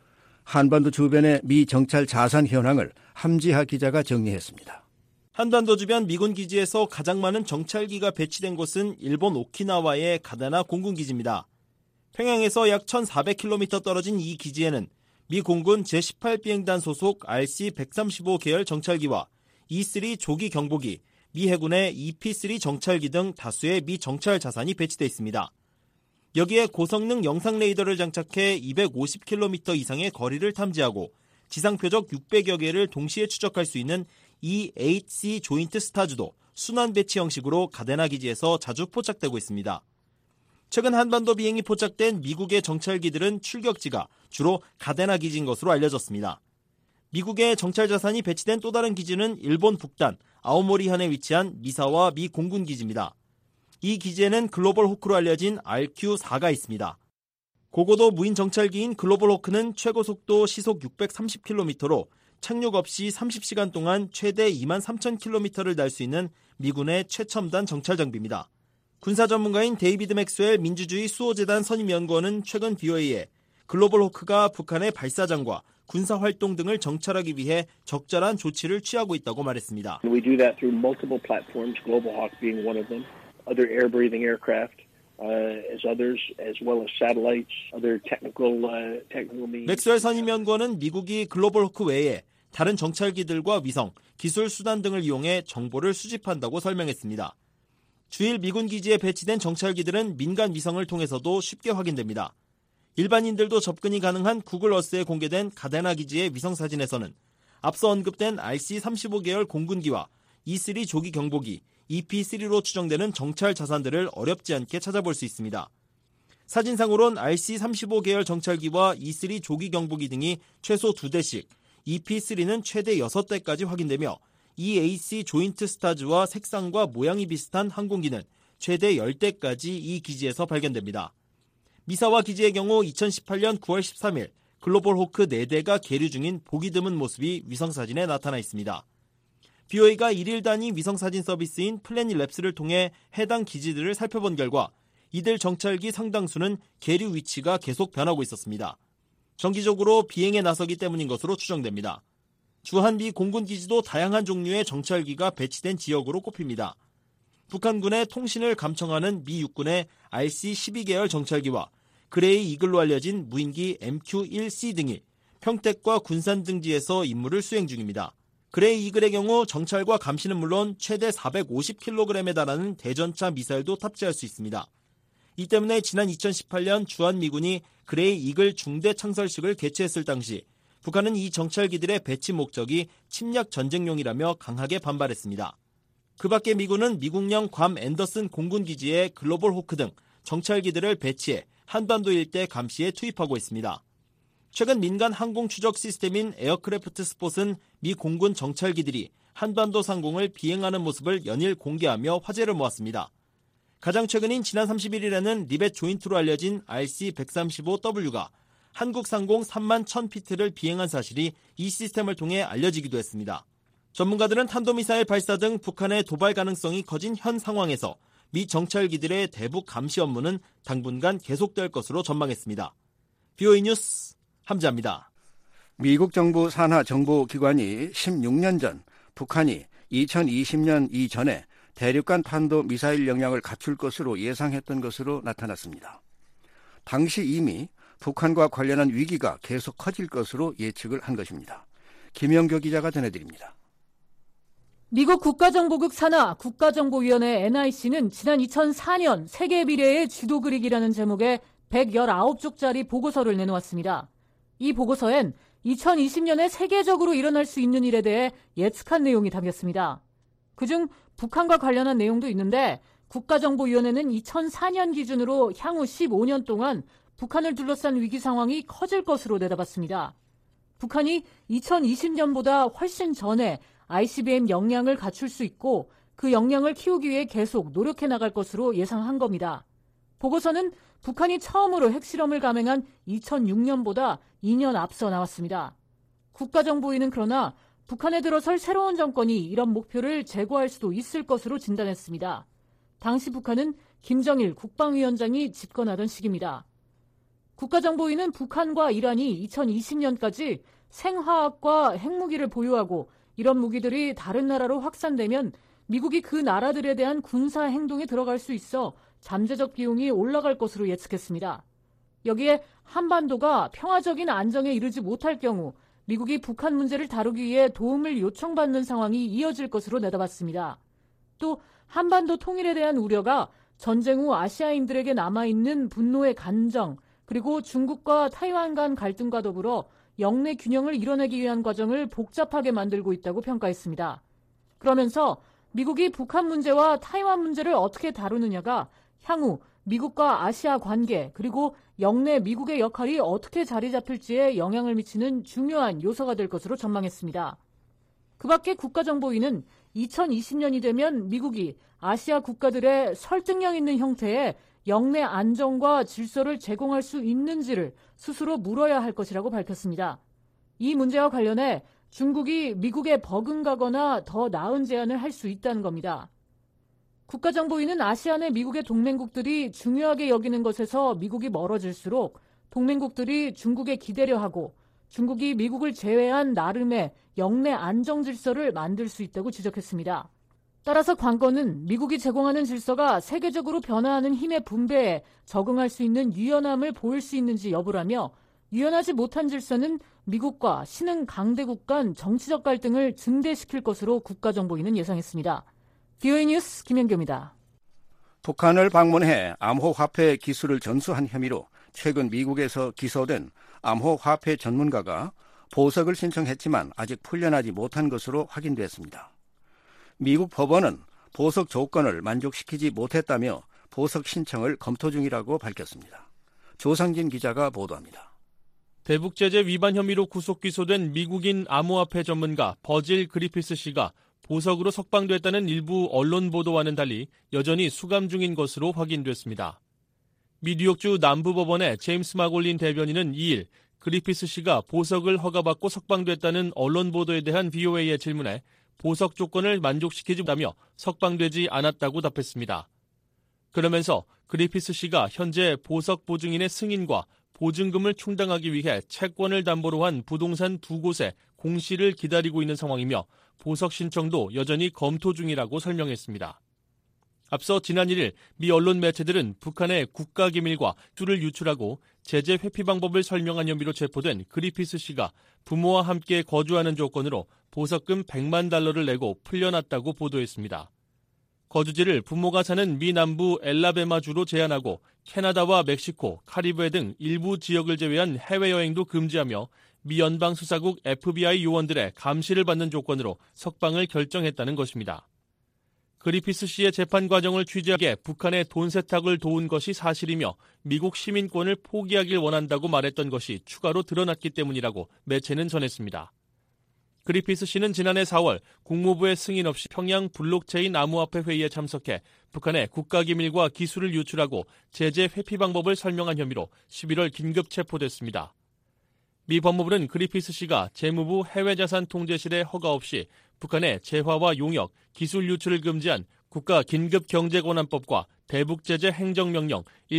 한반도 주변의 미 정찰 자산 현황을 함지하 기자가 정리했습니다. 한반도 주변 미군 기지에서 가장 많은 정찰기가 배치된 곳은 일본 오키나와의 가다나 공군기지입니다. 평양에서 약 천사백 킬로미터 떨어진 이 기지에는 미 공군 제십팔 비행단 소속 알씨 백삼십오 계열 정찰기와 이쓰리 조기 경보기, 미 해군의 이피쓰리 정찰기 등 다수의 미 정찰 자산이 배치돼 있습니다. 여기에 고성능 영상 레이더를 장착해 이백오십 킬로미터 이상의 거리를 탐지하고 지상 표적 육백여 개를 동시에 추적할 수 있는 이 에잇 씨 조인트 스타즈도 순환 배치 형식으로 가데나 기지에서 자주 포착되고 있습니다. 최근 한반도 비행이 포착된 미국의 정찰기들은 출격지가 주로 가데나 기지인 것으로 알려졌습니다. 미국의 정찰 자산이 배치된 또 다른 기지는 일본 북단 아오모리현에 위치한 미사와 미 공군기지입니다. 이 기지에는 글로벌 호크로 알려진 알큐 사가 있습니다. 고고도 무인 정찰기인 글로벌 호크는 최고 속도 시속 육백삼십 킬로미터로 착륙 없이 삼십 시간 동안 최대 이만 삼천 킬로미터를 날 수 있는 미군의 최첨단 정찰 장비입니다. 군사 전문가인 데이비드 맥스웰 민주주의 수호재단 선임연구원은 최근 비오에이에 글로벌 호크가 북한의 발사장과 군사활동 등을 정찰하기 위해 적절한 조치를 취하고 있다고 말했습니다. We do that through multiple platforms, Global Hawk being one of them, other air-breathing aircraft, uh, as others, as well as satellites, other technical, uh, technical means. 맥스웰 선임연구원은 미국이 글로벌 호크 외에 다른 정찰기들과 위성, 기술 수단 등을 이용해 정보를 수집한다고 설명했습니다. 주일 미군 기지에 배치된 정찰기들은 민간 위성을 통해서도 쉽게 확인됩니다. 일반인들도 접근이 가능한 구글 어스에 공개된 가데나 기지의 위성사진에서는 앞서 언급된 알씨 삼십오 계열 공군기와 이쓰리 조기 경보기, 이피쓰리로 추정되는 정찰 자산들을 어렵지 않게 찾아볼 수 있습니다. 사진상으론 알씨 삼십오 계열 정찰기와 이쓰리 조기 경보기 등이 최소 두 대씩, 이피쓰리는 최대 여섯 대까지 확인되며 이 에잇 씨 조인트 스타즈와 색상과 모양이 비슷한 항공기는 최대 열 대까지 이 기지에서 발견됩니다. 미사와 기지의 경우 이천십팔 년 구월 십삼일 글로벌 호크 네 대가 계류 중인 보기 드문 모습이 위성사진에 나타나 있습니다. 비오에이가 일일 단위 위성사진 서비스인 플래닛랩스를 통해 해당 기지들을 살펴본 결과 이들 정찰기 상당수는 계류 위치가 계속 변하고 있었습니다. 정기적으로 비행에 나서기 때문인 것으로 추정됩니다. 주한미 공군기지도 다양한 종류의 정찰기가 배치된 지역으로 꼽힙니다. 북한군의 통신을 감청하는 미 육군의 알씨 십이 계열 정찰기와 그레이 이글로 알려진 무인기 엠큐 원 씨 등이 평택과 군산 등지에서 임무를 수행 중입니다. 그레이 이글의 경우 정찰과 감시는 물론 최대 사백오십 킬로그램에 달하는 대전차 미사일도 탑재할 수 있습니다. 이 때문에 지난 이천십팔 년 주한미군이 그레이 이글 중대 창설식을 개최했을 당시 북한은 이 정찰기들의 배치 목적이 침략 전쟁용이라며 강하게 반발했습니다. 그 밖에 미군은 미국령 괌 앤더슨 공군기지에 글로벌 호크 등 정찰기들을 배치해 한반도 일대 감시에 투입하고 있습니다. 최근 민간 항공 추적 시스템인 에어크래프트 스폿은 미 공군 정찰기들이 한반도 상공을 비행하는 모습을 연일 공개하며 화제를 모았습니다. 가장 최근인 지난 삼십일일에는 리벳 조인트로 알려진 알씨 백삼십오 더블유가 한국 상공 삼만 천 피트를 비행한 사실이 이 시스템을 통해 알려지기도 했습니다. 전문가들은 탄도미사일 발사 등 북한의 도발 가능성이 커진 현 상황에서 미 정찰기들의 대북 감시 업무는 당분간 계속될 것으로 전망했습니다. 비오에이 뉴스 함지아입니다. 미국 정부 산하 정보기관이 십육 년 전 북한이 이천이십 년 이전에 대륙간 탄도 미사일 역량을 갖출 것으로 예상했던 것으로 나타났습니다. 당시 이미 북한과 관련한 위기가 계속 커질 것으로 예측을 한 것입니다. 김영교 기자가 전해드립니다. 미국 국가정보국 산하 국가정보위원회 엔아이씨는 지난 이천사 년 세계 미래의 지도 그리기라는 제목의 백십구 쪽짜리 보고서를 내놓았습니다. 이 보고서엔 이천이십 년에 세계적으로 일어날 수 있는 일에 대해 예측한 내용이 담겼습니다. 그중 북한과 관련한 내용도 있는데 국가정보위원회는 이천사 년 기준으로 향후 십오 년 동안 북한을 둘러싼 위기 상황이 커질 것으로 내다봤습니다. 북한이 이천이십 년보다 훨씬 전에 아이씨비엠 역량을 갖출 수 있고 그 역량을 키우기 위해 계속 노력해 나갈 것으로 예상한 겁니다. 보고서는 북한이 처음으로 핵실험을 감행한 이천육 년보다 이 년 앞서 나왔습니다. 국가정보위는 그러나 북한에 들어설 새로운 정권이 이런 목표를 제고할 수도 있을 것으로 진단했습니다. 당시 북한은 김정일 국방위원장이 집권하던 시기입니다. 국가정보위는 북한과 이란이 이천이십 년까지 생화학과 핵무기를 보유하고 이런 무기들이 다른 나라로 확산되면 미국이 그 나라들에 대한 군사 행동에 들어갈 수 있어 잠재적 비용이 올라갈 것으로 예측했습니다. 여기에 한반도가 평화적인 안정에 이르지 못할 경우 미국이 북한 문제를 다루기 위해 도움을 요청받는 상황이 이어질 것으로 내다봤습니다. 또 한반도 통일에 대한 우려가 전쟁 후 아시아인들에게 남아있는 분노의 간정, 그리고 중국과 타이완 간 갈등과 더불어 영내 균형을 이뤄내기 위한 과정을 복잡하게 만들고 있다고 평가했습니다. 그러면서 미국이 북한 문제와 타이완 문제를 어떻게 다루느냐가 향후 미국과 아시아 관계 그리고 영내 미국의 역할이 어떻게 자리 잡힐지에 영향을 미치는 중요한 요소가 될 것으로 전망했습니다. 그 밖에 국가정보위는 이천이십 년이 되면 미국이 아시아 국가들의 설득력 있는 형태의 영내 안정과 질서를 제공할 수 있는지를 스스로 물어야 할 것이라고 밝혔습니다. 이 문제와 관련해 중국이 미국에 버금가거나 더 나은 제안을 할 수 있다는 겁니다. 국가정보위는 아시아 내 미국의 동맹국들이 중요하게 여기는 것에서 미국이 멀어질수록 동맹국들이 중국에 기대려 하고 중국이 미국을 제외한 나름의 영내 안정 질서를 만들 수 있다고 지적했습니다. 따라서 관건은 미국이 제공하는 질서가 세계적으로 변화하는 힘의 분배에 적응할 수 있는 유연함을 보일 수 있는지 여부라며 유연하지 못한 질서는 미국과 신흥 강대국 간 정치적 갈등을 증대시킬 것으로 국가정보위는 예상했습니다. 비오이 뉴스 김현교입니다. 북한을 방문해 암호화폐 기술을 전수한 혐의로 최근 미국에서 기소된 암호화폐 전문가가 보석을 신청했지만 아직 풀려나지 못한 것으로 확인됐습니다. 미국 법원은 보석 조건을 만족시키지 못했다며 보석 신청을 검토 중이라고 밝혔습니다. 조상진 기자가 보도합니다. 대북 제재 위반 혐의로 구속 기소된 미국인 암호화폐 전문가 버질 그리피스 씨가 보석으로 석방됐다는 일부 언론 보도와는 달리 여전히 수감 중인 것으로 확인됐습니다. 미 뉴욕주 남부법원의 제임스 마골린 대변인은 이 일 그리피스 씨가 보석을 허가받고 석방됐다는 언론 보도에 대한 비오에이의 질문에 보석 조건을 만족시키지 못하며 석방되지 않았다고 답했습니다. 그러면서 그리피스 씨가 현재 보석 보증인의 승인과 보증금을 충당하기 위해 채권을 담보로 한 부동산 두 곳에 공시를 기다리고 있는 상황이며 보석 신청도 여전히 검토 중이라고 설명했습니다. 앞서 지난 일 일 미 언론 매체들은 북한의 국가기밀과 툴을 유출하고 제재 회피 방법을 설명한 혐의로 체포된 그리피스 씨가 부모와 함께 거주하는 조건으로 보석금 백만 달러를 내고 풀려났다고 보도했습니다. 거주지를 부모가 사는 미 남부 엘라베마주로 제한하고 캐나다와 멕시코, 카리브해 등 일부 지역을 제외한 해외여행도 금지하며 미 연방수사국 에프비아이 요원들의 감시를 받는 조건으로 석방을 결정했다는 것입니다. 그리피스 씨의 재판 과정을 취재하기에 북한의 돈 세탁을 도운 것이 사실이며 미국 시민권을 포기하길 원한다고 말했던 것이 추가로 드러났기 때문이라고 매체는 전했습니다. 그리피스 씨는 지난해 사월 국무부의 승인 없이 평양 블록체인 암호화폐 회의에 참석해 북한의 국가기밀과 기술을 유출하고 제재 회피 방법을 설명한 혐의로 십일월 긴급 체포됐습니다. 미 법무부는 그리피스 씨가 재무부 해외자산통제실의 허가 없이 북한의 재화와 용역, 기술 유출을 금지한 국가긴급경제권한법과 대북제재 행정명령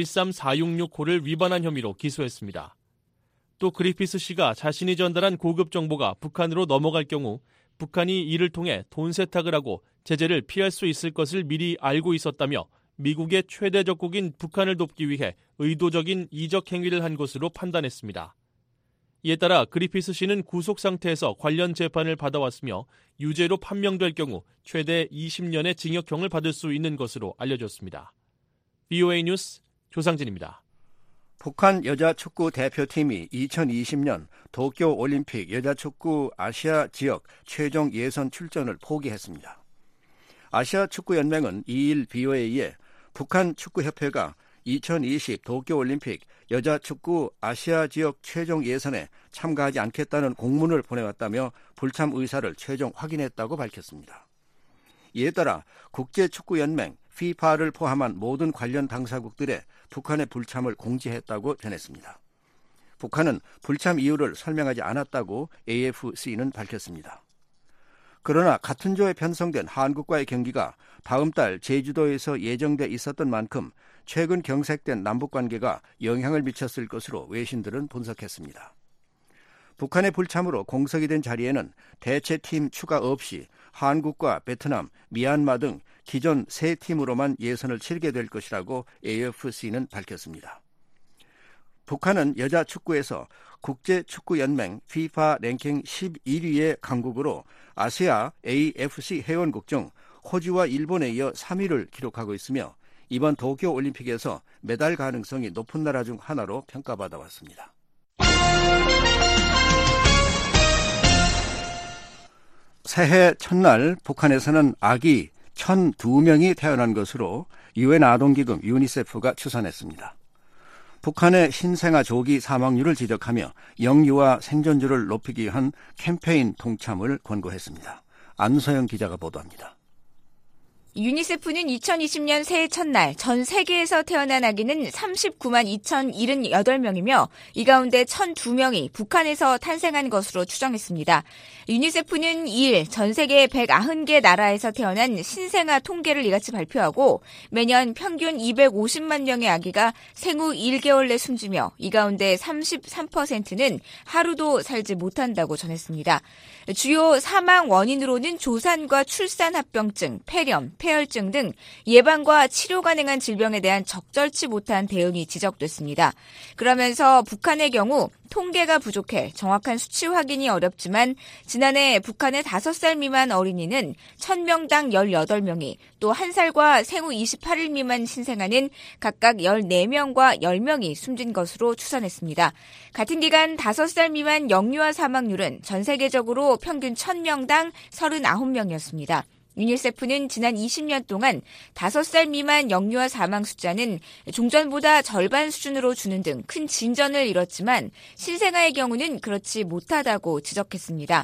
일삼사육육 호를 위반한 혐의로 기소했습니다. 또 그리피스 씨가 자신이 전달한 고급 정보가 북한으로 넘어갈 경우 북한이 이를 통해 돈 세탁을 하고 제재를 피할 수 있을 것을 미리 알고 있었다며 미국의 최대 적국인 북한을 돕기 위해 의도적인 이적 행위를 한 것으로 판단했습니다. 이에 따라 그리피스 씨는 구속 상태에서 관련 재판을 받아왔으며 유죄로 판명될 경우 최대 이십 년의 징역형을 받을 수 있는 것으로 알려졌습니다. 브이오에이 뉴스 조상진입니다. 북한 여자축구 대표팀이 이천이십 년 도쿄올림픽 여자축구 아시아 지역 최종 예선 출전을 포기했습니다. 아시아축구연맹은 이 일 브이오에이에 북한 축구협회가 이천이십 도쿄올림픽 여자축구 아시아 지역 최종 예선에 참가하지 않겠다는 공문을 보내왔다며 불참 의사를 최종 확인했다고 밝혔습니다. 이에 따라 국제축구연맹 피파를 포함한 모든 관련 당사국들의 북한의 불참을 공지했다고 전했습니다. 북한은 불참 이유를 설명하지 않았다고 에이에프씨는 밝혔습니다. 그러나 같은 조에 편성된 한국과의 경기가 다음 달 제주도에서 예정돼 있었던 만큼 최근 경색된 남북관계가 영향을 미쳤을 것으로 외신들은 분석했습니다. 북한의 불참으로 공석이 된 자리에는 대체팀 추가 없이 한국과 베트남, 미얀마 등 기존 세 팀으로만 예선을 치르게 될 것이라고 에이에프씨는 밝혔습니다. 북한은 여자 축구에서 국제축구연맹 피파 랭킹 십일 위의 강국으로 아시아 에이에프씨 회원국 중 호주와 일본에 이어 삼 위를 기록하고 있으며 이번 도쿄올림픽에서 메달 가능성이 높은 나라 중 하나로 평가받아 왔습니다. 새해 첫날 북한에서는 아기 천이 명이 태어난 것으로 유엔 아동기금 유니세프가 추산했습니다. 북한의 신생아 조기 사망률을 지적하며 영유아 생존율을 높이기 위한 캠페인 통참을 권고했습니다. 안소영 기자가 보도합니다. 유니세프는 이천이십 년 새해 첫날 전 세계에서 태어난 아기는 삼십구만 이천칠십팔 명이며 이 가운데 천이 명이 북한에서 탄생한 것으로 추정했습니다. 유니세프는 이 일 전 세계 백구십 개 나라에서 태어난 신생아 통계를 이같이 발표하고 매년 평균 이백오십만 명의 아기가 생후 일 개월 내 숨지며 이 가운데 삼십삼 퍼센트는 하루도 살지 못한다고 전했습니다. 주요 사망 원인으로는 조산과 출산합병증, 폐렴, 폐혈증 등 예방과 치료 가능한 질병에 대한 적절치 못한 대응이 지적됐습니다. 그러면서 북한의 경우 통계가 부족해 정확한 수치 확인이 어렵지만 지난해 북한의 다섯 살 미만 어린이는 천 명당 열여덟 명이 또 한 살과 생후 이십팔 일 미만 신생아는 각각 열네 명과 열 명이 숨진 것으로 추산했습니다. 같은 기간 다섯 살 미만 영유아 사망률은 전 세계적으로 평균 천 명당 서른아홉 명이었습니다. 유니세프는 지난 이십 년 동안 다섯 살 미만 영유아 사망 숫자는 종전보다 절반 수준으로 주는 등 큰 진전을 이뤘지만 신생아의 경우는 그렇지 못하다고 지적했습니다.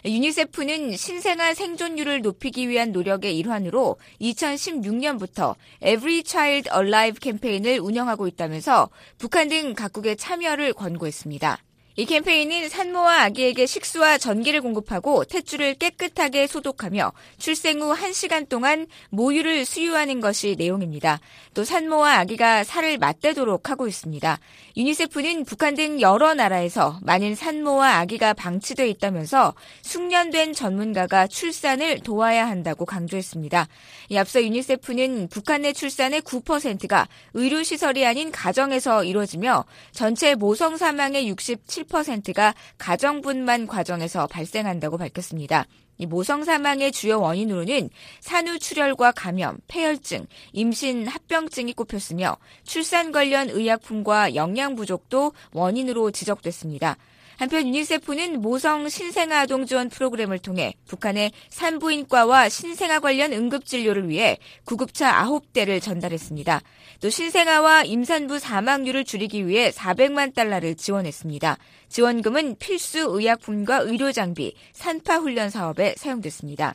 유니세프는 신생아 생존율을 높이기 위한 노력의 일환으로 이천십육 년부터 Every Child Alive 캠페인을 운영하고 있다면서 북한 등 각국의 참여를 권고했습니다. 이 캠페인은 산모와 아기에게 식수와 전기를 공급하고 탯줄을 깨끗하게 소독하며 출생 후 한 시간 동안 모유를 수유하는 것이 내용입니다. 또 산모와 아기가 살을 맞대도록 하고 있습니다. 유니세프는 북한 등 여러 나라에서 많은 산모와 아기가 방치돼 있다면서 숙련된 전문가가 출산을 도와야 한다고 강조했습니다. 앞서 유니세프는 북한 내 출산의 구 퍼센트가 의료시설이 아닌 가정에서 이루어지며 전체 모성 사망의 육십칠 퍼센트가 가정분만 과정에서 발생한다고 밝혔습니다. 이 모성 사망의 주요 원인으로는 산후출혈과 감염, 폐혈증, 임신 합병증이 꼽혔으며 출산 관련 의약품과 영양 부족도 원인으로 지적됐습니다. 한편 유니세프는 모성 신생아 아동 지원 프로그램을 통해 북한의 산부인과와 신생아 관련 응급진료를 위해 구급차 아홉 대를 전달했습니다. 또 신생아와 임산부 사망률을 줄이기 위해 사백만 달러를 지원했습니다. 지원금은 필수 의약품과 의료장비, 산파훈련 사업에 사용됐습니다.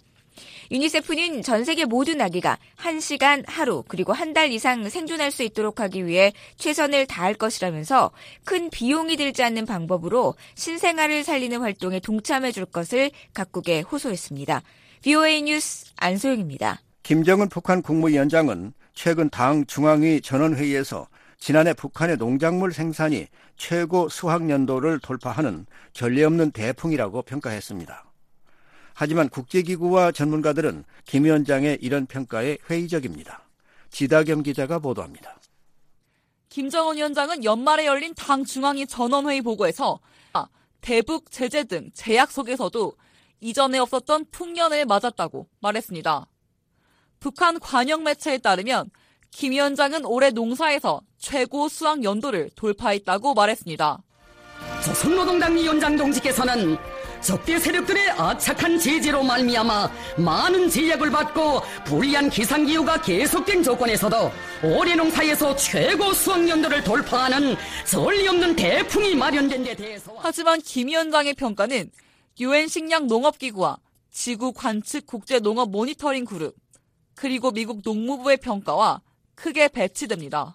유니세프는 전 세계 모든 아기가 한 시간, 하루, 그리고 한 달 이상 생존할 수 있도록 하기 위해 최선을 다할 것이라면서 큰 비용이 들지 않는 방법으로 신생아를 살리는 활동에 동참해 줄 것을 각국에 호소했습니다. 브이오에이 뉴스 안소영입니다. 김정은 북한 국무위원장은 최근 당 중앙위 전원회의에서 지난해 북한의 농작물 생산이 최고 수확연도를 돌파하는 전례 없는 대풍이라고 평가했습니다. 하지만 국제기구와 전문가들은 김 위원장의 이런 평가에 회의적입니다. 지다겸 기자가 보도합니다. 김정은 위원장은 연말에 열린 당 중앙위 전원회의 보고에서 대북 제재 등 제약 속에서도 이전에 없었던 풍년을 맞았다고 말했습니다. 북한 관영 매체에 따르면 김 위원장은 올해 농사에서 최고 수확 연도를 돌파했다고 말했습니다. 조선노동당 위원장 동지께서는 적대 세력들의 악착한 제재로 말미암아 많은 제약을 받고 불리한 기상기후가 계속된 조건에서도 올해 농사에서 최고 수확 연도를 돌파하는 전례 없는 대풍이 마련된 데 대해서 하지만 김 위원장의 평가는 유엔 식량 농업기구와 지구 관측 국제 농업 모니터링 그룹 그리고 미국 농무부의 평가와 크게 배치됩니다.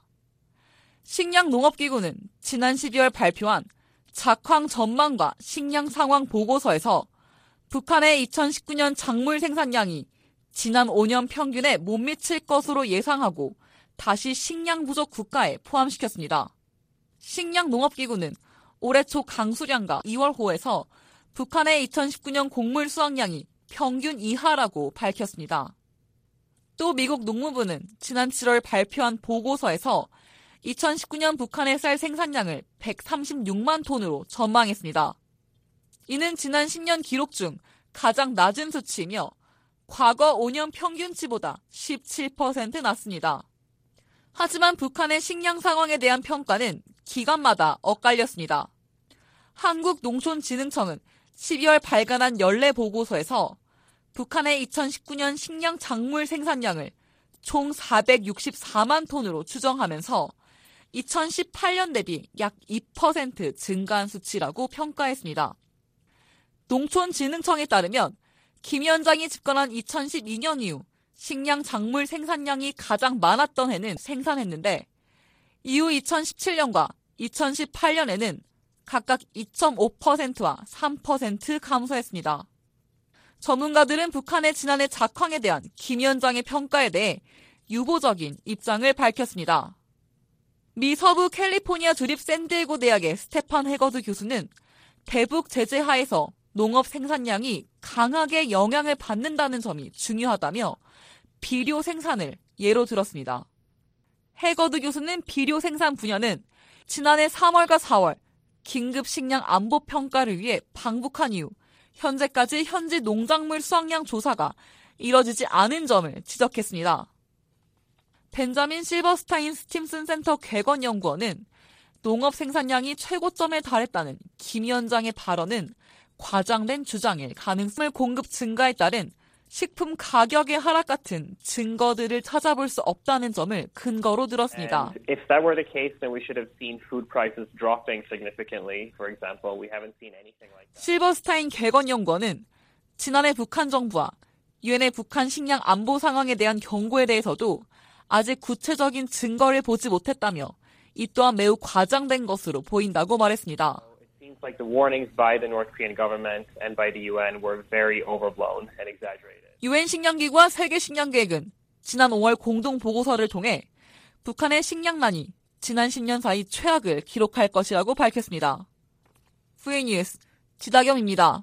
식량 농업기구는 지난 십이월 발표한 작황 전망과 식량 상황 보고서에서 북한의 이천십구 년 작물 생산량이 지난 오 년 평균에 못 미칠 것으로 예상하고 다시 식량 부족 국가에 포함시켰습니다. 식량 농업기구는 올해 초 강수량과 이월호에서 북한의 이천십구 년 곡물 수확량이 평균 이하라고 밝혔습니다. 또 미국 농무부는 지난 칠월 발표한 보고서에서 이천십구 년 북한의 쌀 생산량을 백삼십육만 톤으로 전망했습니다. 이는 지난 십 년 기록 중 가장 낮은 수치이며 과거 오 년 평균치보다 십칠 퍼센트 낮습니다. 하지만 북한의 식량 상황에 대한 평가는 기관마다 엇갈렸습니다. 한국농촌진흥청은 십이월 발간한 연례 보고서에서 북한의 이천십구 년 식량 작물 생산량을 총 사백육십사만 톤으로 추정하면서 이천십팔 년 대비 약 이 퍼센트 증가한 수치라고 평가했습니다. 농촌진흥청에 따르면 김 위원장이 집권한 이천십이 년 이후 식량 작물 생산량이 가장 많았던 해는 생산했는데 이후 이천십칠 년과 이천십팔 년에는 각각 이 점 오 퍼센트와 삼 퍼센트 감소했습니다. 전문가들은 북한의 지난해 작황에 대한 김 위원장의 평가에 대해 유보적인 입장을 밝혔습니다. 미 서부 캘리포니아 주립 샌디에고 대학의 스테판 해거드 교수는 대북 제재 하에서 농업 생산량이 강하게 영향을 받는다는 점이 중요하다며 비료 생산을 예로 들었습니다. 해거드 교수는 비료 생산 분야는 지난해 삼월과 사월 긴급 식량 안보 평가를 위해 방북한 이후 현재까지 현지 농작물 수확량 조사가 이뤄지지 않은 점을 지적했습니다. 벤자민 실버스타인 스팀슨 센터 객원연구원은 농업 생산량이 최고점에 달했다는 김 위원장의 발언은 과장된 주장일 가능성을 공급 증가에 따른 식품 가격의 하락 같은 증거들을 찾아볼 수 없다는 점을 근거로 들었습니다. If that were the case, then we should have seen food prices dropping significantly. For example, we haven't seen anything like that. 실버스타인 객원연구원은 지난해 북한 정부와 유엔의 북한 식량 안보 상황에 대한 경고에 대해서도 아직 구체적인 증거를 보지 못했다며 이 또한 매우 과장된 것으로 보인다고 말했습니다. It seems like the warnings by the North Korean government and by the 유엔 were very overblown and exaggerated. 유엔 식량기구와 세계식량계획은 지난 오월 공동 보고서를 통해 북한의 식량난이 지난 십 년 사이 최악을 기록할 것이라고 밝혔습니다. 브이오에이 뉴스 지다경입니다.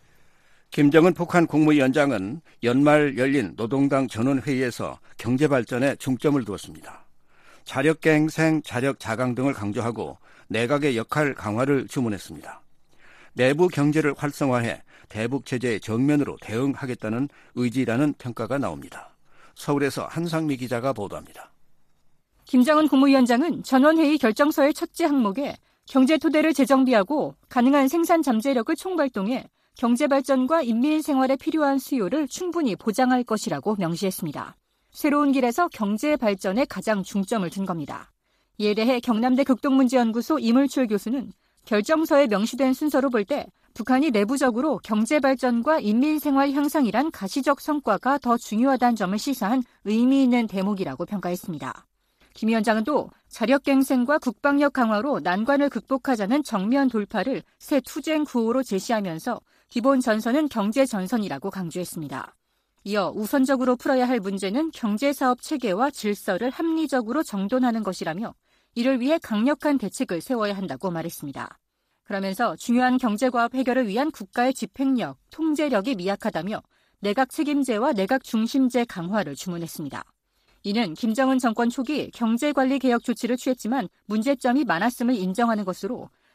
김정은 북한 국무위원장은 연말 열린 노동당 전원회의에서 경제발전에 중점을 두었습니다. 자력갱생, 자력자강 등을 강조하고 내각의 역할 강화를 주문했습니다. 내부 경제를 활성화해 대북 제재에 정면으로 대응하겠다는 의지라는 평가가 나옵니다. 서울에서 한상미 기자가 보도합니다. 김정은 국무위원장은 전원회의 결정서의 첫째 항목에 경제 토대를 재정비하고 가능한 생산 잠재력을 총발동해 경제 발전과 인민 생활에 필요한 수요를 충분히 보장할 것이라고 명시했습니다. 새로운 길에서 경제 발전에 가장 중점을 둔 겁니다. 이에 대해 경남대 극동문제연구소 이물출 교수는 결정서에 명시된 순서로 볼 때 북한이 내부적으로 경제 발전과 인민 생활 향상이란 가시적 성과가 더 중요하다는 점을 시사한 의미 있는 대목이라고 평가했습니다. 김 위원장은 또 자력갱생과 국방력 강화로 난관을 극복하자는 정면 돌파를 새 투쟁 구호로 제시하면서 기본 전선은 경제 전선이라고 강조했습니다. 이어 우선적으로 풀어야 할 문제는 경제사업 체계와 질서를 합리적으로 정돈하는 것이라며 이를 위해 강력한 대책을 세워야 한다고 말했습니다. 그러면서 중요한 경제과업 해결을 위한 국가의 집행력, 통제력이 미약하다며 내각 책임제와 내각 중심제 강화를 주문했습니다. 이는 김정은 정권 초기 경제관리 개혁 조치를 취했지만 문제점이 많았음을 인정하는 것으로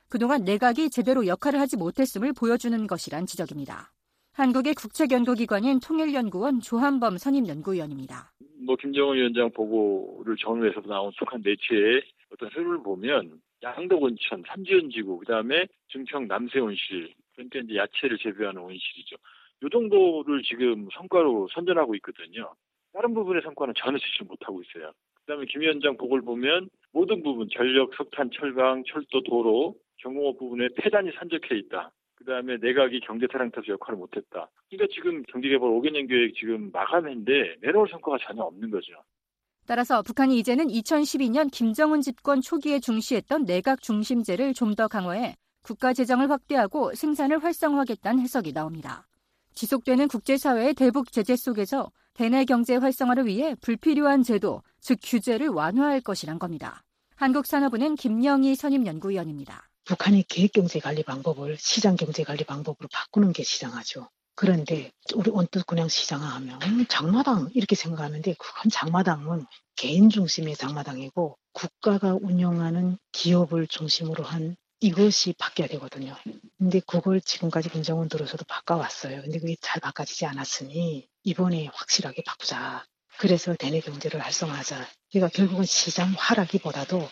그동안 내각이 제대로 역할을 하지 못했음을 보여주는 것이란 지적입니다. 한국의 국책연구기관인 통일연구원 조한범 선임연구위원입니다. 뭐 김정은 위원장 보고를 전후해서 나온 북한 내체의 어떤 흐름을 보면 양덕 온천, 삼지연 지구, 그다음에 증평 남세 온실, 그러니까 이제 야채를 재배하는 온실이죠. 이 정도를 지금 성과로 선전하고 있거든요. 다른 부분의 성과는 전혀 제시를 못하고 있어요. 그다음에 김 위원장 보고를 보면 모든 부분, 전력, 석탄, 철강, 철도, 도로, 경공업 부분에 폐단이 산적해 있다. 그다음에 내각이 경제타랑타서 역할을 못했다. 그러니까 지금 경제개발 오 개년 계획 지금 마감인데 내놓을 성과가 전혀 없는 거죠. 따라서 북한이 이제는 이천십이 년 김정은 집권 초기에 중시했던 내각 중심제를 좀 더 강화해 국가 재정을 확대하고 생산을 활성화하겠다는 해석이 나옵니다. 지속되는 국제사회의 대북 제재 속에서 대내 경제 활성화를 위해 불필요한 제도, 즉 규제를 완화할 것이란 겁니다. 한국산업은행 김영희 선임연구위원입니다. 북한이 계획경제관리 방법을 시장경제관리 방법으로 바꾸는 게 시장화죠. 그런데 우리 언뜻 그냥 시장화하면 장마당 이렇게 생각하는데 그건 장마당은 개인 중심의 장마당이고 국가가 운영하는 기업을 중심으로 한 이것이 바뀌어야 되거든요. 근데 그걸 지금까지 김정은 들어서도 바꿔왔어요. 근데 그게 잘 바꿔지지 않았으니 이번에 확실하게 바꾸자. 그래서 대내 경제를 활성화하자. 그러니까 결국은 시장화라기보다도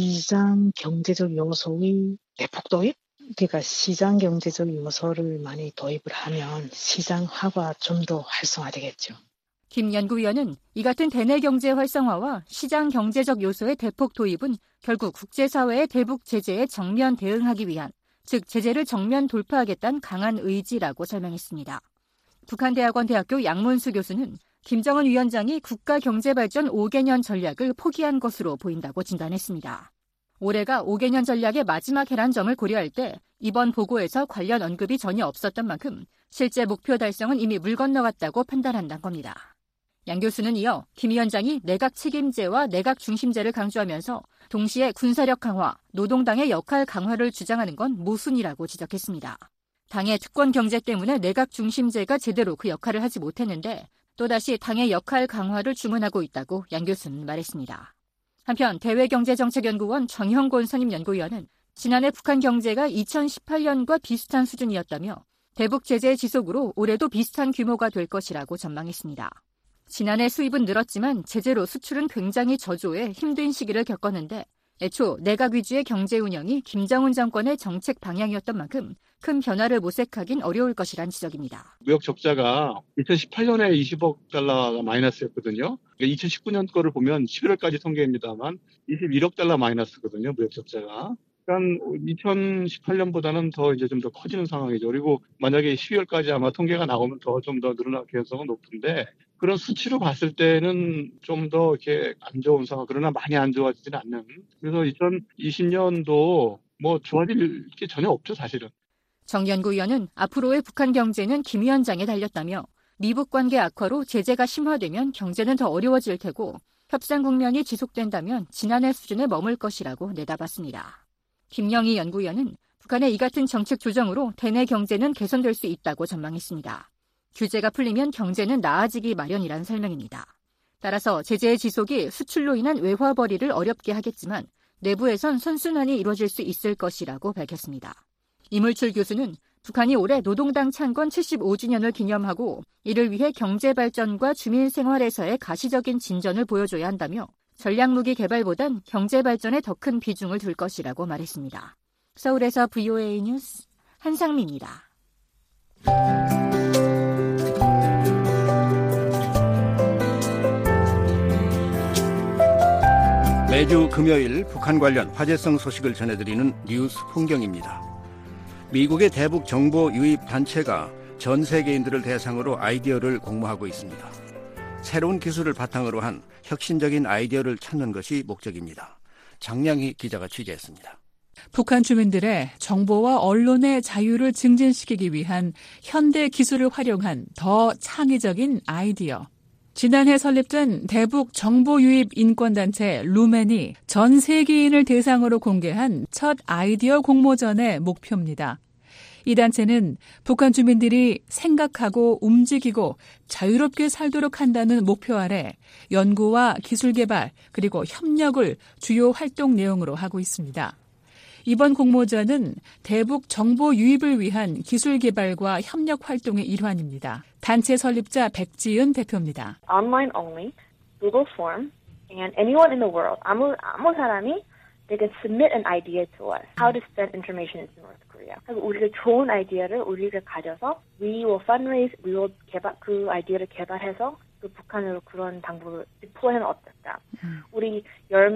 시장 경제적 요소의 대폭 도입? 그러니까 시장 경제적 요소를 많이 도입을 하면 시장화가 좀 더 활성화되겠죠. 김 연구위원은 이 같은 대내 경제 활성화와 시장 경제적 요소의 대폭 도입은 결국 국제사회의 대북 제재에 정면 대응하기 위한, 즉 제재를 정면 돌파하겠다는 강한 의지라고 설명했습니다. 북한대학원 대학교 양문수 교수는 김정은 위원장이 국가경제발전 오 개년 전략을 포기한 것으로 보인다고 진단했습니다. 올해가 오 개년 전략의 마지막 해란점을 고려할 때 이번 보고에서 관련 언급이 전혀 없었던 만큼 실제 목표 달성은 이미 물 건너갔다고 판단한다는 겁니다. 양 교수는 이어 김 위원장이 내각 책임제와 내각 중심제를 강조하면서 동시에 군사력 강화, 노동당의 역할 강화를 주장하는 건 모순이라고 지적했습니다. 당의 특권 경제 때문에 내각 중심제가 제대로 그 역할을 하지 못했는데 또다시 당의 역할 강화를 주문하고 있다고 양 교수는 말했습니다. 한편 대외경제정책연구원 정형곤 선임연구위원은 지난해 북한 경제가 이천십팔 년과 비슷한 수준이었다며 대북 제재 지속으로 올해도 비슷한 규모가 될 것이라고 전망했습니다. 지난해 수입은 늘었지만 제재로 수출은 굉장히 저조해 힘든 시기를 겪었는데 애초 내각 위주의 경제 운영이 김정은 정권의 정책 방향이었던 만큼 큰 변화를 모색하긴 어려울 것이란 지적입니다. 무역 적자가 이천십팔 년에 이십억 달러가 마이너스였거든요. 이천십구 년 거를 보면 십일월까지 통계입니다만 이십일억 달러 마이너스거든요. 무역 적자가. 그러니까 이천십팔 년보다는 더 이제 좀 더 커지는 상황이죠. 그리고 만약에 십이월까지 아마 통계가 나오면 더 좀 더 늘어날 가능성은 높은데 그런 수치로 봤을 때는 좀 더 이렇게 안 좋은 상황, 그러나 많이 안 좋아지지는 않는. 그래서 이천이십 년도 뭐 좋아질 게 전혀 없죠, 사실은. 정 연구위원은 앞으로의 북한 경제는 김 위원장에 달렸다며 미북 관계 악화로 제재가 심화되면 경제는 더 어려워질 테고 협상 국면이 지속된다면 지난해 수준에 머물 것이라고 내다봤습니다. 김영희 연구위원은 북한의 이 같은 정책 조정으로 대내 경제는 개선될 수 있다고 전망했습니다. 규제가 풀리면 경제는 나아지기 마련이란 설명입니다. 따라서 제재의 지속이 수출로 인한 외화벌이를 어렵게 하겠지만 내부에선 선순환이 이루어질 수 있을 것이라고 밝혔습니다. 이물출 교수는 북한이 올해 노동당 창건 칠십오 주년을 기념하고 이를 위해 경제발전과 주민생활에서의 가시적인 진전을 보여줘야 한다며 전략무기 개발보단 경제발전에 더 큰 비중을 둘 것이라고 말했습니다. 서울에서 브이오에이 뉴스 한상미입니다. 매주 금요일 북한 관련 화제성 소식을 전해드리는 뉴스 풍경입니다. 미국의 대북 정보 유입 단체가 전 세계인들을 대상으로 아이디어를 공모하고 있습니다. 새로운 기술을 바탕으로 한 혁신적인 아이디어를 찾는 것이 목적입니다. 장량희 기자가 취재했습니다. 북한 주민들의 정보와 언론의 자유를 증진시키기 위한 현대 기술을 활용한 더 창의적인 아이디어. 지난해 설립된 대북 정보 유입 인권단체 루멘이 전 세계인을 대상으로 공개한 첫 아이디어 공모전의 목표입니다. 이 단체는 북한 주민들이 생각하고 움직이고 자유롭게 살도록 한다는 목표 아래 연구와 기술 개발 그리고 협력을 주요 활동 내용으로 하고 있습니다. 이번 공모전은 대북 정보 유입을 위한 기술 개발과 협력 활동의 일환입니다. 단체 설립자 백지은 대표입니다. Online only, Google Form, and anyone in the world, 아무, 아무 사람이 they can submit an idea to us, how to send information into North Korea. 그래서 우리가 좋은 아이디어를 우리가 가져서 we will fundraise, we will 개발, 그 아이디어를 개발해서 그 북한으로 그런 방법을 deploy하면 어떨까. 음. 우리 열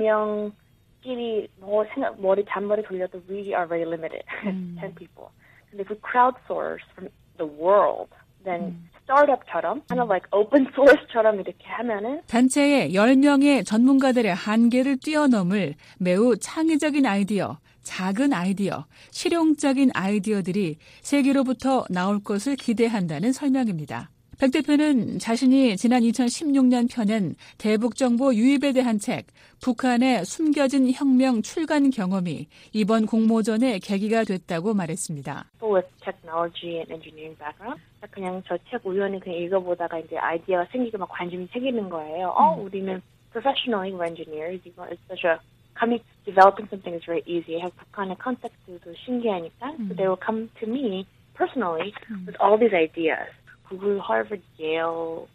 명끼리 뭐 생각, 머리, 잔머리 돌려도 we are very limited, 음. ten people. 근데 if we crowdsource from the world, then 음. 스타트업처럼, kind of like open source처럼 이렇게 하면은 단체의 열 명의 전문가들의 한계를 뛰어넘을 매우 창의적인 아이디어, 작은 아이디어, 실용적인 아이디어들이 세계로부터 나올 것을 기대한다는 설명입니다. 백 대표는 자신이 지난 이천십육 년 펴낸 대북정보 유입에 대한 책 북한의 숨겨진 혁명 출간 경험이 이번 공모전의 계기가 됐다고 말했습니다. With technology and engineering background, 그냥 저 책 우연히 그냥 읽어보다가 이제 아이디어가 생기고 막 관심이 생기는 거예요. 어, 음. 우리는 professionally we're engineers. It's such a coming developing something is very easy. 북한의 컨텍스트도 신기하니까, 음. so they will come to me personally 음. with all these ideas. 구글, 하버드, 예일,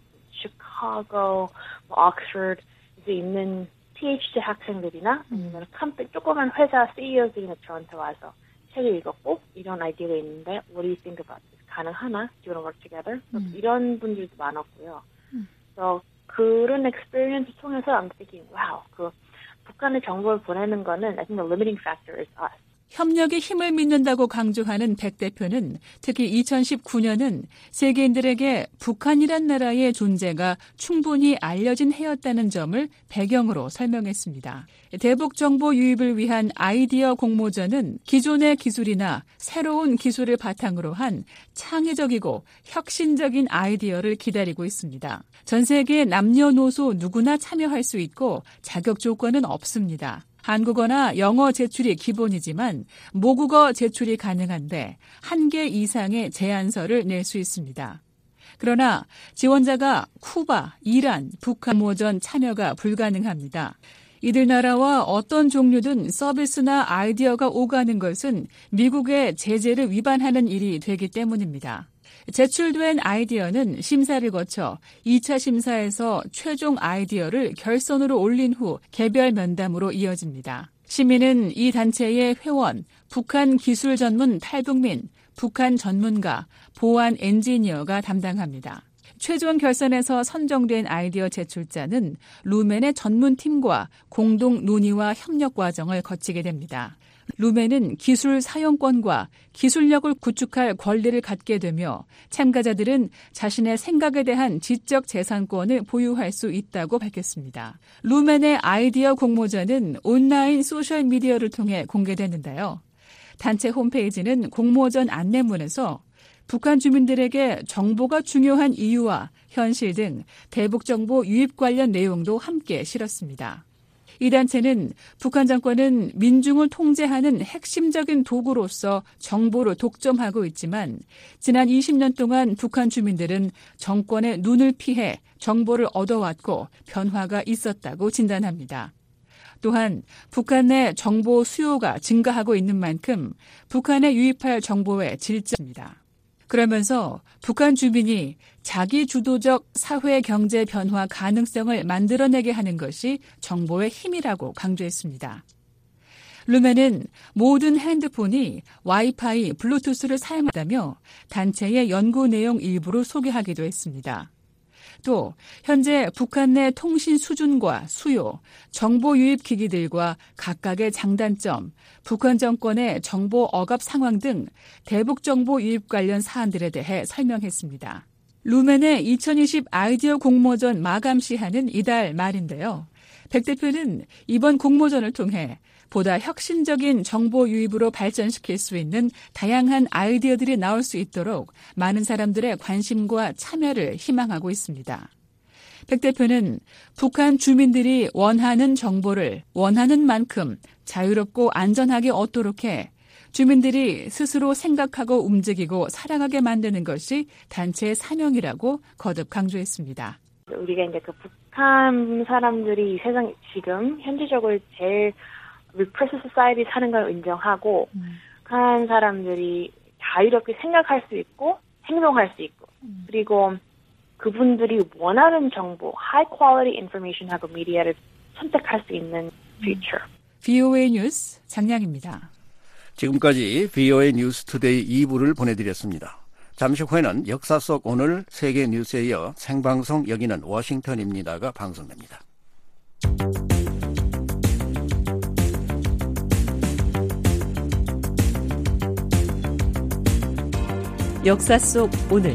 시카고, 옥스퍼드 이제 있는 피에이치디 학생들이나 아니면 컴퍼니 조그만 회사 씨이오들이 저한테 와서 책을 읽었고 이런 아이디어가 있는데 what do you think about this? 가능하나? Do you want to work together? 음. 이런 분들도 많았고요. 음. 그래서 그런 experience 통해서 I'm thinking, wow, 그 북한의 정보를 보내는 거는 I think the limiting factor is us. 협력의 힘을 믿는다고 강조하는 백 대표는 특히 이천십구 년은 세계인들에게 북한이란 나라의 존재가 충분히 알려진 해였다는 점을 배경으로 설명했습니다. 대북 정보 유입을 위한 아이디어 공모전은 기존의 기술이나 새로운 기술을 바탕으로 한 창의적이고 혁신적인 아이디어를 기다리고 있습니다. 전 세계 남녀노소 누구나 참여할 수 있고 자격 조건은 없습니다. 한국어나 영어 제출이 기본이지만 모국어 제출이 가능한데 한 개 이상의 제안서를 낼 수 있습니다. 그러나 지원자가 쿠바, 이란, 북한 모전 참여가 불가능합니다. 이들 나라와 어떤 종류든 서비스나 아이디어가 오가는 것은 미국의 제재를 위반하는 일이 되기 때문입니다. 제출된 아이디어는 심사를 거쳐 이 차 심사에서 최종 아이디어를 결선으로 올린 후 개별 면담으로 이어집니다. 심의는 이 단체의 회원, 북한 기술 전문 탈북민, 북한 전문가, 보안 엔지니어가 담당합니다. 최종 결선에서 선정된 아이디어 제출자는 루멘의 전문팀과 공동 논의와 협력 과정을 거치게 됩니다. 루멘은 기술 사용권과 기술력을 구축할 권리를 갖게 되며 참가자들은 자신의 생각에 대한 지적 재산권을 보유할 수 있다고 밝혔습니다. 루멘의 아이디어 공모전은 온라인 소셜미디어를 통해 공개됐는데요. 단체 홈페이지는 공모전 안내문에서 북한 주민들에게 정보가 중요한 이유와 현실 등 대북 정보 유입 관련 내용도 함께 실었습니다. 이 단체는 북한 정권은 민중을 통제하는 핵심적인 도구로서 정보를 독점하고 있지만 지난 이십 년 동안 북한 주민들은 정권의 눈을 피해 정보를 얻어왔고 변화가 있었다고 진단합니다. 또한 북한 내 정보 수요가 증가하고 있는 만큼 북한에 유입할 정보의 질적입니다. 그러면서 북한 주민이 자기 주도적 사회 경제 변화 가능성을 만들어내게 하는 것이 정보의 힘이라고 강조했습니다. 루멘은 모든 핸드폰이 와이파이, 블루투스를 사용한다며 단체의 연구 내용 일부를 소개하기도 했습니다. 또 현재 북한 내 통신 수준과 수요, 정보 유입 기기들과 각각의 장단점, 북한 정권의 정보 억압 상황 등 대북 정보 유입 관련 사안들에 대해 설명했습니다. 루멘의 이천이십 아이디어 공모전 마감 시한은 이달 말인데요. 백 대표는 이번 공모전을 통해 보다 혁신적인 정보 유입으로 발전시킬 수 있는 다양한 아이디어들이 나올 수 있도록 많은 사람들의 관심과 참여를 희망하고 있습니다. 백 대표는 북한 주민들이 원하는 정보를 원하는 만큼 자유롭고 안전하게 얻도록 해 주민들이 스스로 생각하고 움직이고 살아가게 만드는 것이 단체의 사명이라고 거듭 강조했습니다. 우리가 이제 그 북한 사람들이 이 세상 지금 현지적으로 제일 repressive society 사는 걸 인정하고 음. 그런 사람들이 자유롭게 생각할 수 있고 행동할 수 있고 음. 그리고 그분들이 원하는 정보, high quality information하고 미디어를 선택할 수 있는 future. 브이오에이 뉴스 장량입니다. 지금까지 브이오에이 뉴스 투데이 이 부를 보내드렸습니다. 잠시 후에는 역사 속 오늘 세계 뉴스에 이어 생방송 여기는 워싱턴입니다가 방송됩니다. 역사 속 오늘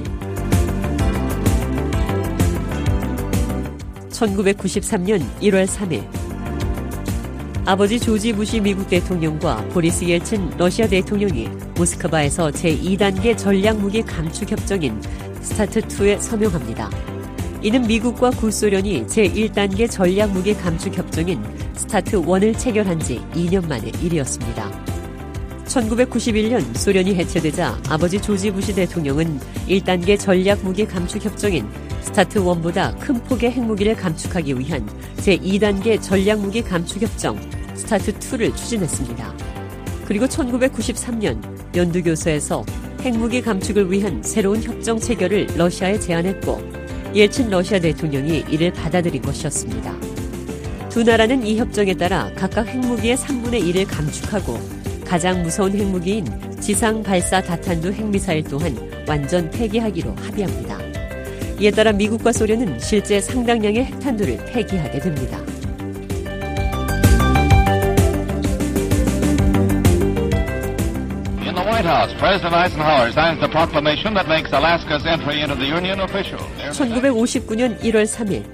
천구백구십삼 년 일월 삼일 아버지 조지 부시 미국 대통령과 보리스 옐친 러시아 대통령이 모스크바에서 제이 단계 전략무기 감축 협정인 스타트이에 서명합니다. 이는 미국과 구소련이 제일 단계 전략무기 감축 협정인 스타트일을 체결한 지 이 년 만의 일이었습니다. 천구백구십일 년 소련이 해체되자 아버지 조지 부시 대통령은 일 단계 전략무기 감축 협정인 스타트일보다 큰 폭의 핵무기를 감축하기 위한 제이 단계 전략무기 감축 협정 스타트이를 추진했습니다. 그리고 천구백구십삼 년 연두교서에서 핵무기 감축을 위한 새로운 협정 체결을 러시아에 제안했고 옐친 러시아 대통령이 이를 받아들인 것이었습니다. 두 나라는 이 협정에 따라 각각 핵무기의 삼분의 일을 감축하고 가장 무서운 핵무기인 지상 발사 다탄두 핵미사일 또한 완전 폐기하기로 합의합니다. 이에 따라 미국과 소련은 실제 상당량의 핵탄두를 폐기하게 됩니다. In the White House, President Eisenhower signs the proclamation that makes Alaska's entry into the Union official. 천구백오십구 년 일월 삼일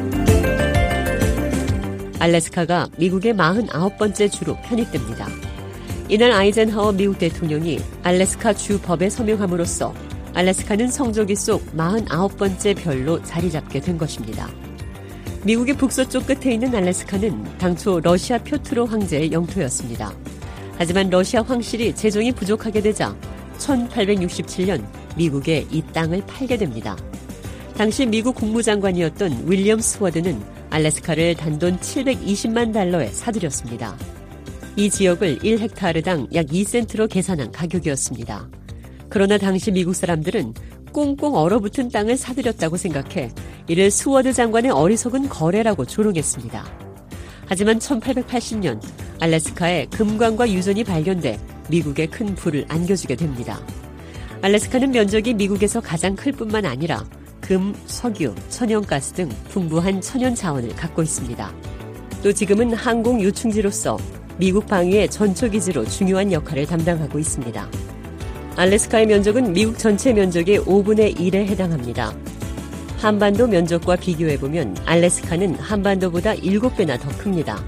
알래스카가 미국의 사십구 번째 주로 편입됩니다. 이날 아이젠하워 미국 대통령이 알래스카 주 법에 서명함으로써 알래스카는 성조기 속 사십구 번째 별로 자리 잡게 된 것입니다. 미국의 북서쪽 끝에 있는 알래스카는 당초 러시아 표트로 황제의 영토였습니다. 하지만 러시아 황실이 재정이 부족하게 되자 천팔백육십칠 년 미국에 이 땅을 팔게 됩니다. 당시 미국 국무장관이었던 윌리엄 스워드는 알래스카를 단돈 칠백이십만 달러에 사들였습니다. 이 지역을 일 헥타르당 약 이 센트로 계산한 가격이었습니다. 그러나 당시 미국 사람들은 꽁꽁 얼어붙은 땅을 사들였다고 생각해 이를 스워드 장관의 어리석은 거래라고 조롱했습니다. 하지만 천팔백팔십 년 알래스카에 금광과 유전이 발견돼 미국에 큰 부를 안겨주게 됩니다. 알래스카는 면적이 미국에서 가장 클 뿐만 아니라 금, 석유, 천연가스 등 풍부한 천연 자원을 갖고 있습니다. 또 지금은 항공 요충지로서 미국 방위의 전초기지로 중요한 역할을 담당하고 있습니다. 알래스카의 면적은 미국 전체 면적의 오분의 일에 해당합니다. 한반도 면적과 비교해보면 알래스카는 한반도보다 일곱 배나 더 큽니다.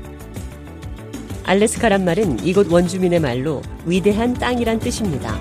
알래스카란 말은 이곳 원주민의 말로 위대한 땅이란 뜻입니다.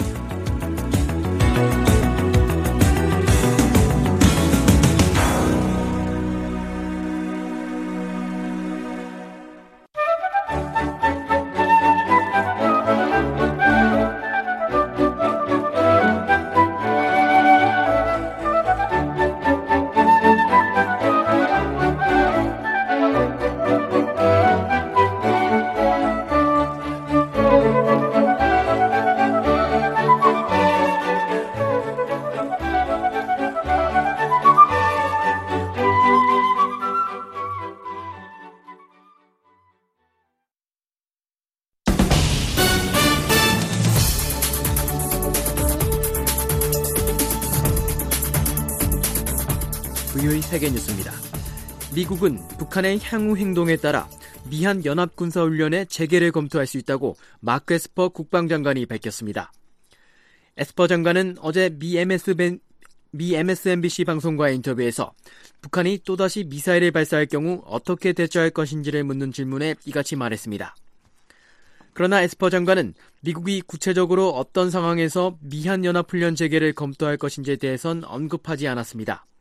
브이오에이 세계 뉴스입니다. 미국은 북한의 향후 행동에 따라 미한 연합군사훈련의 재개를 검토할 수 있다고 마크 에스퍼 국방장관이 밝혔습니다. 에스퍼 장관은 어제 미 엠에스엔비씨 방송과의 인터뷰에서 북한이 또다시 미사일을 발사할 경우 어떻게 대처할 것인지를 묻는 질문에 이같이 말했습니다. 그러나 에스퍼 장관은 미국이 구체적으로 어떤 상황에서 미한 연합훈련 재개를 검토할 것인지에 대해선 언급하지 않았습니다.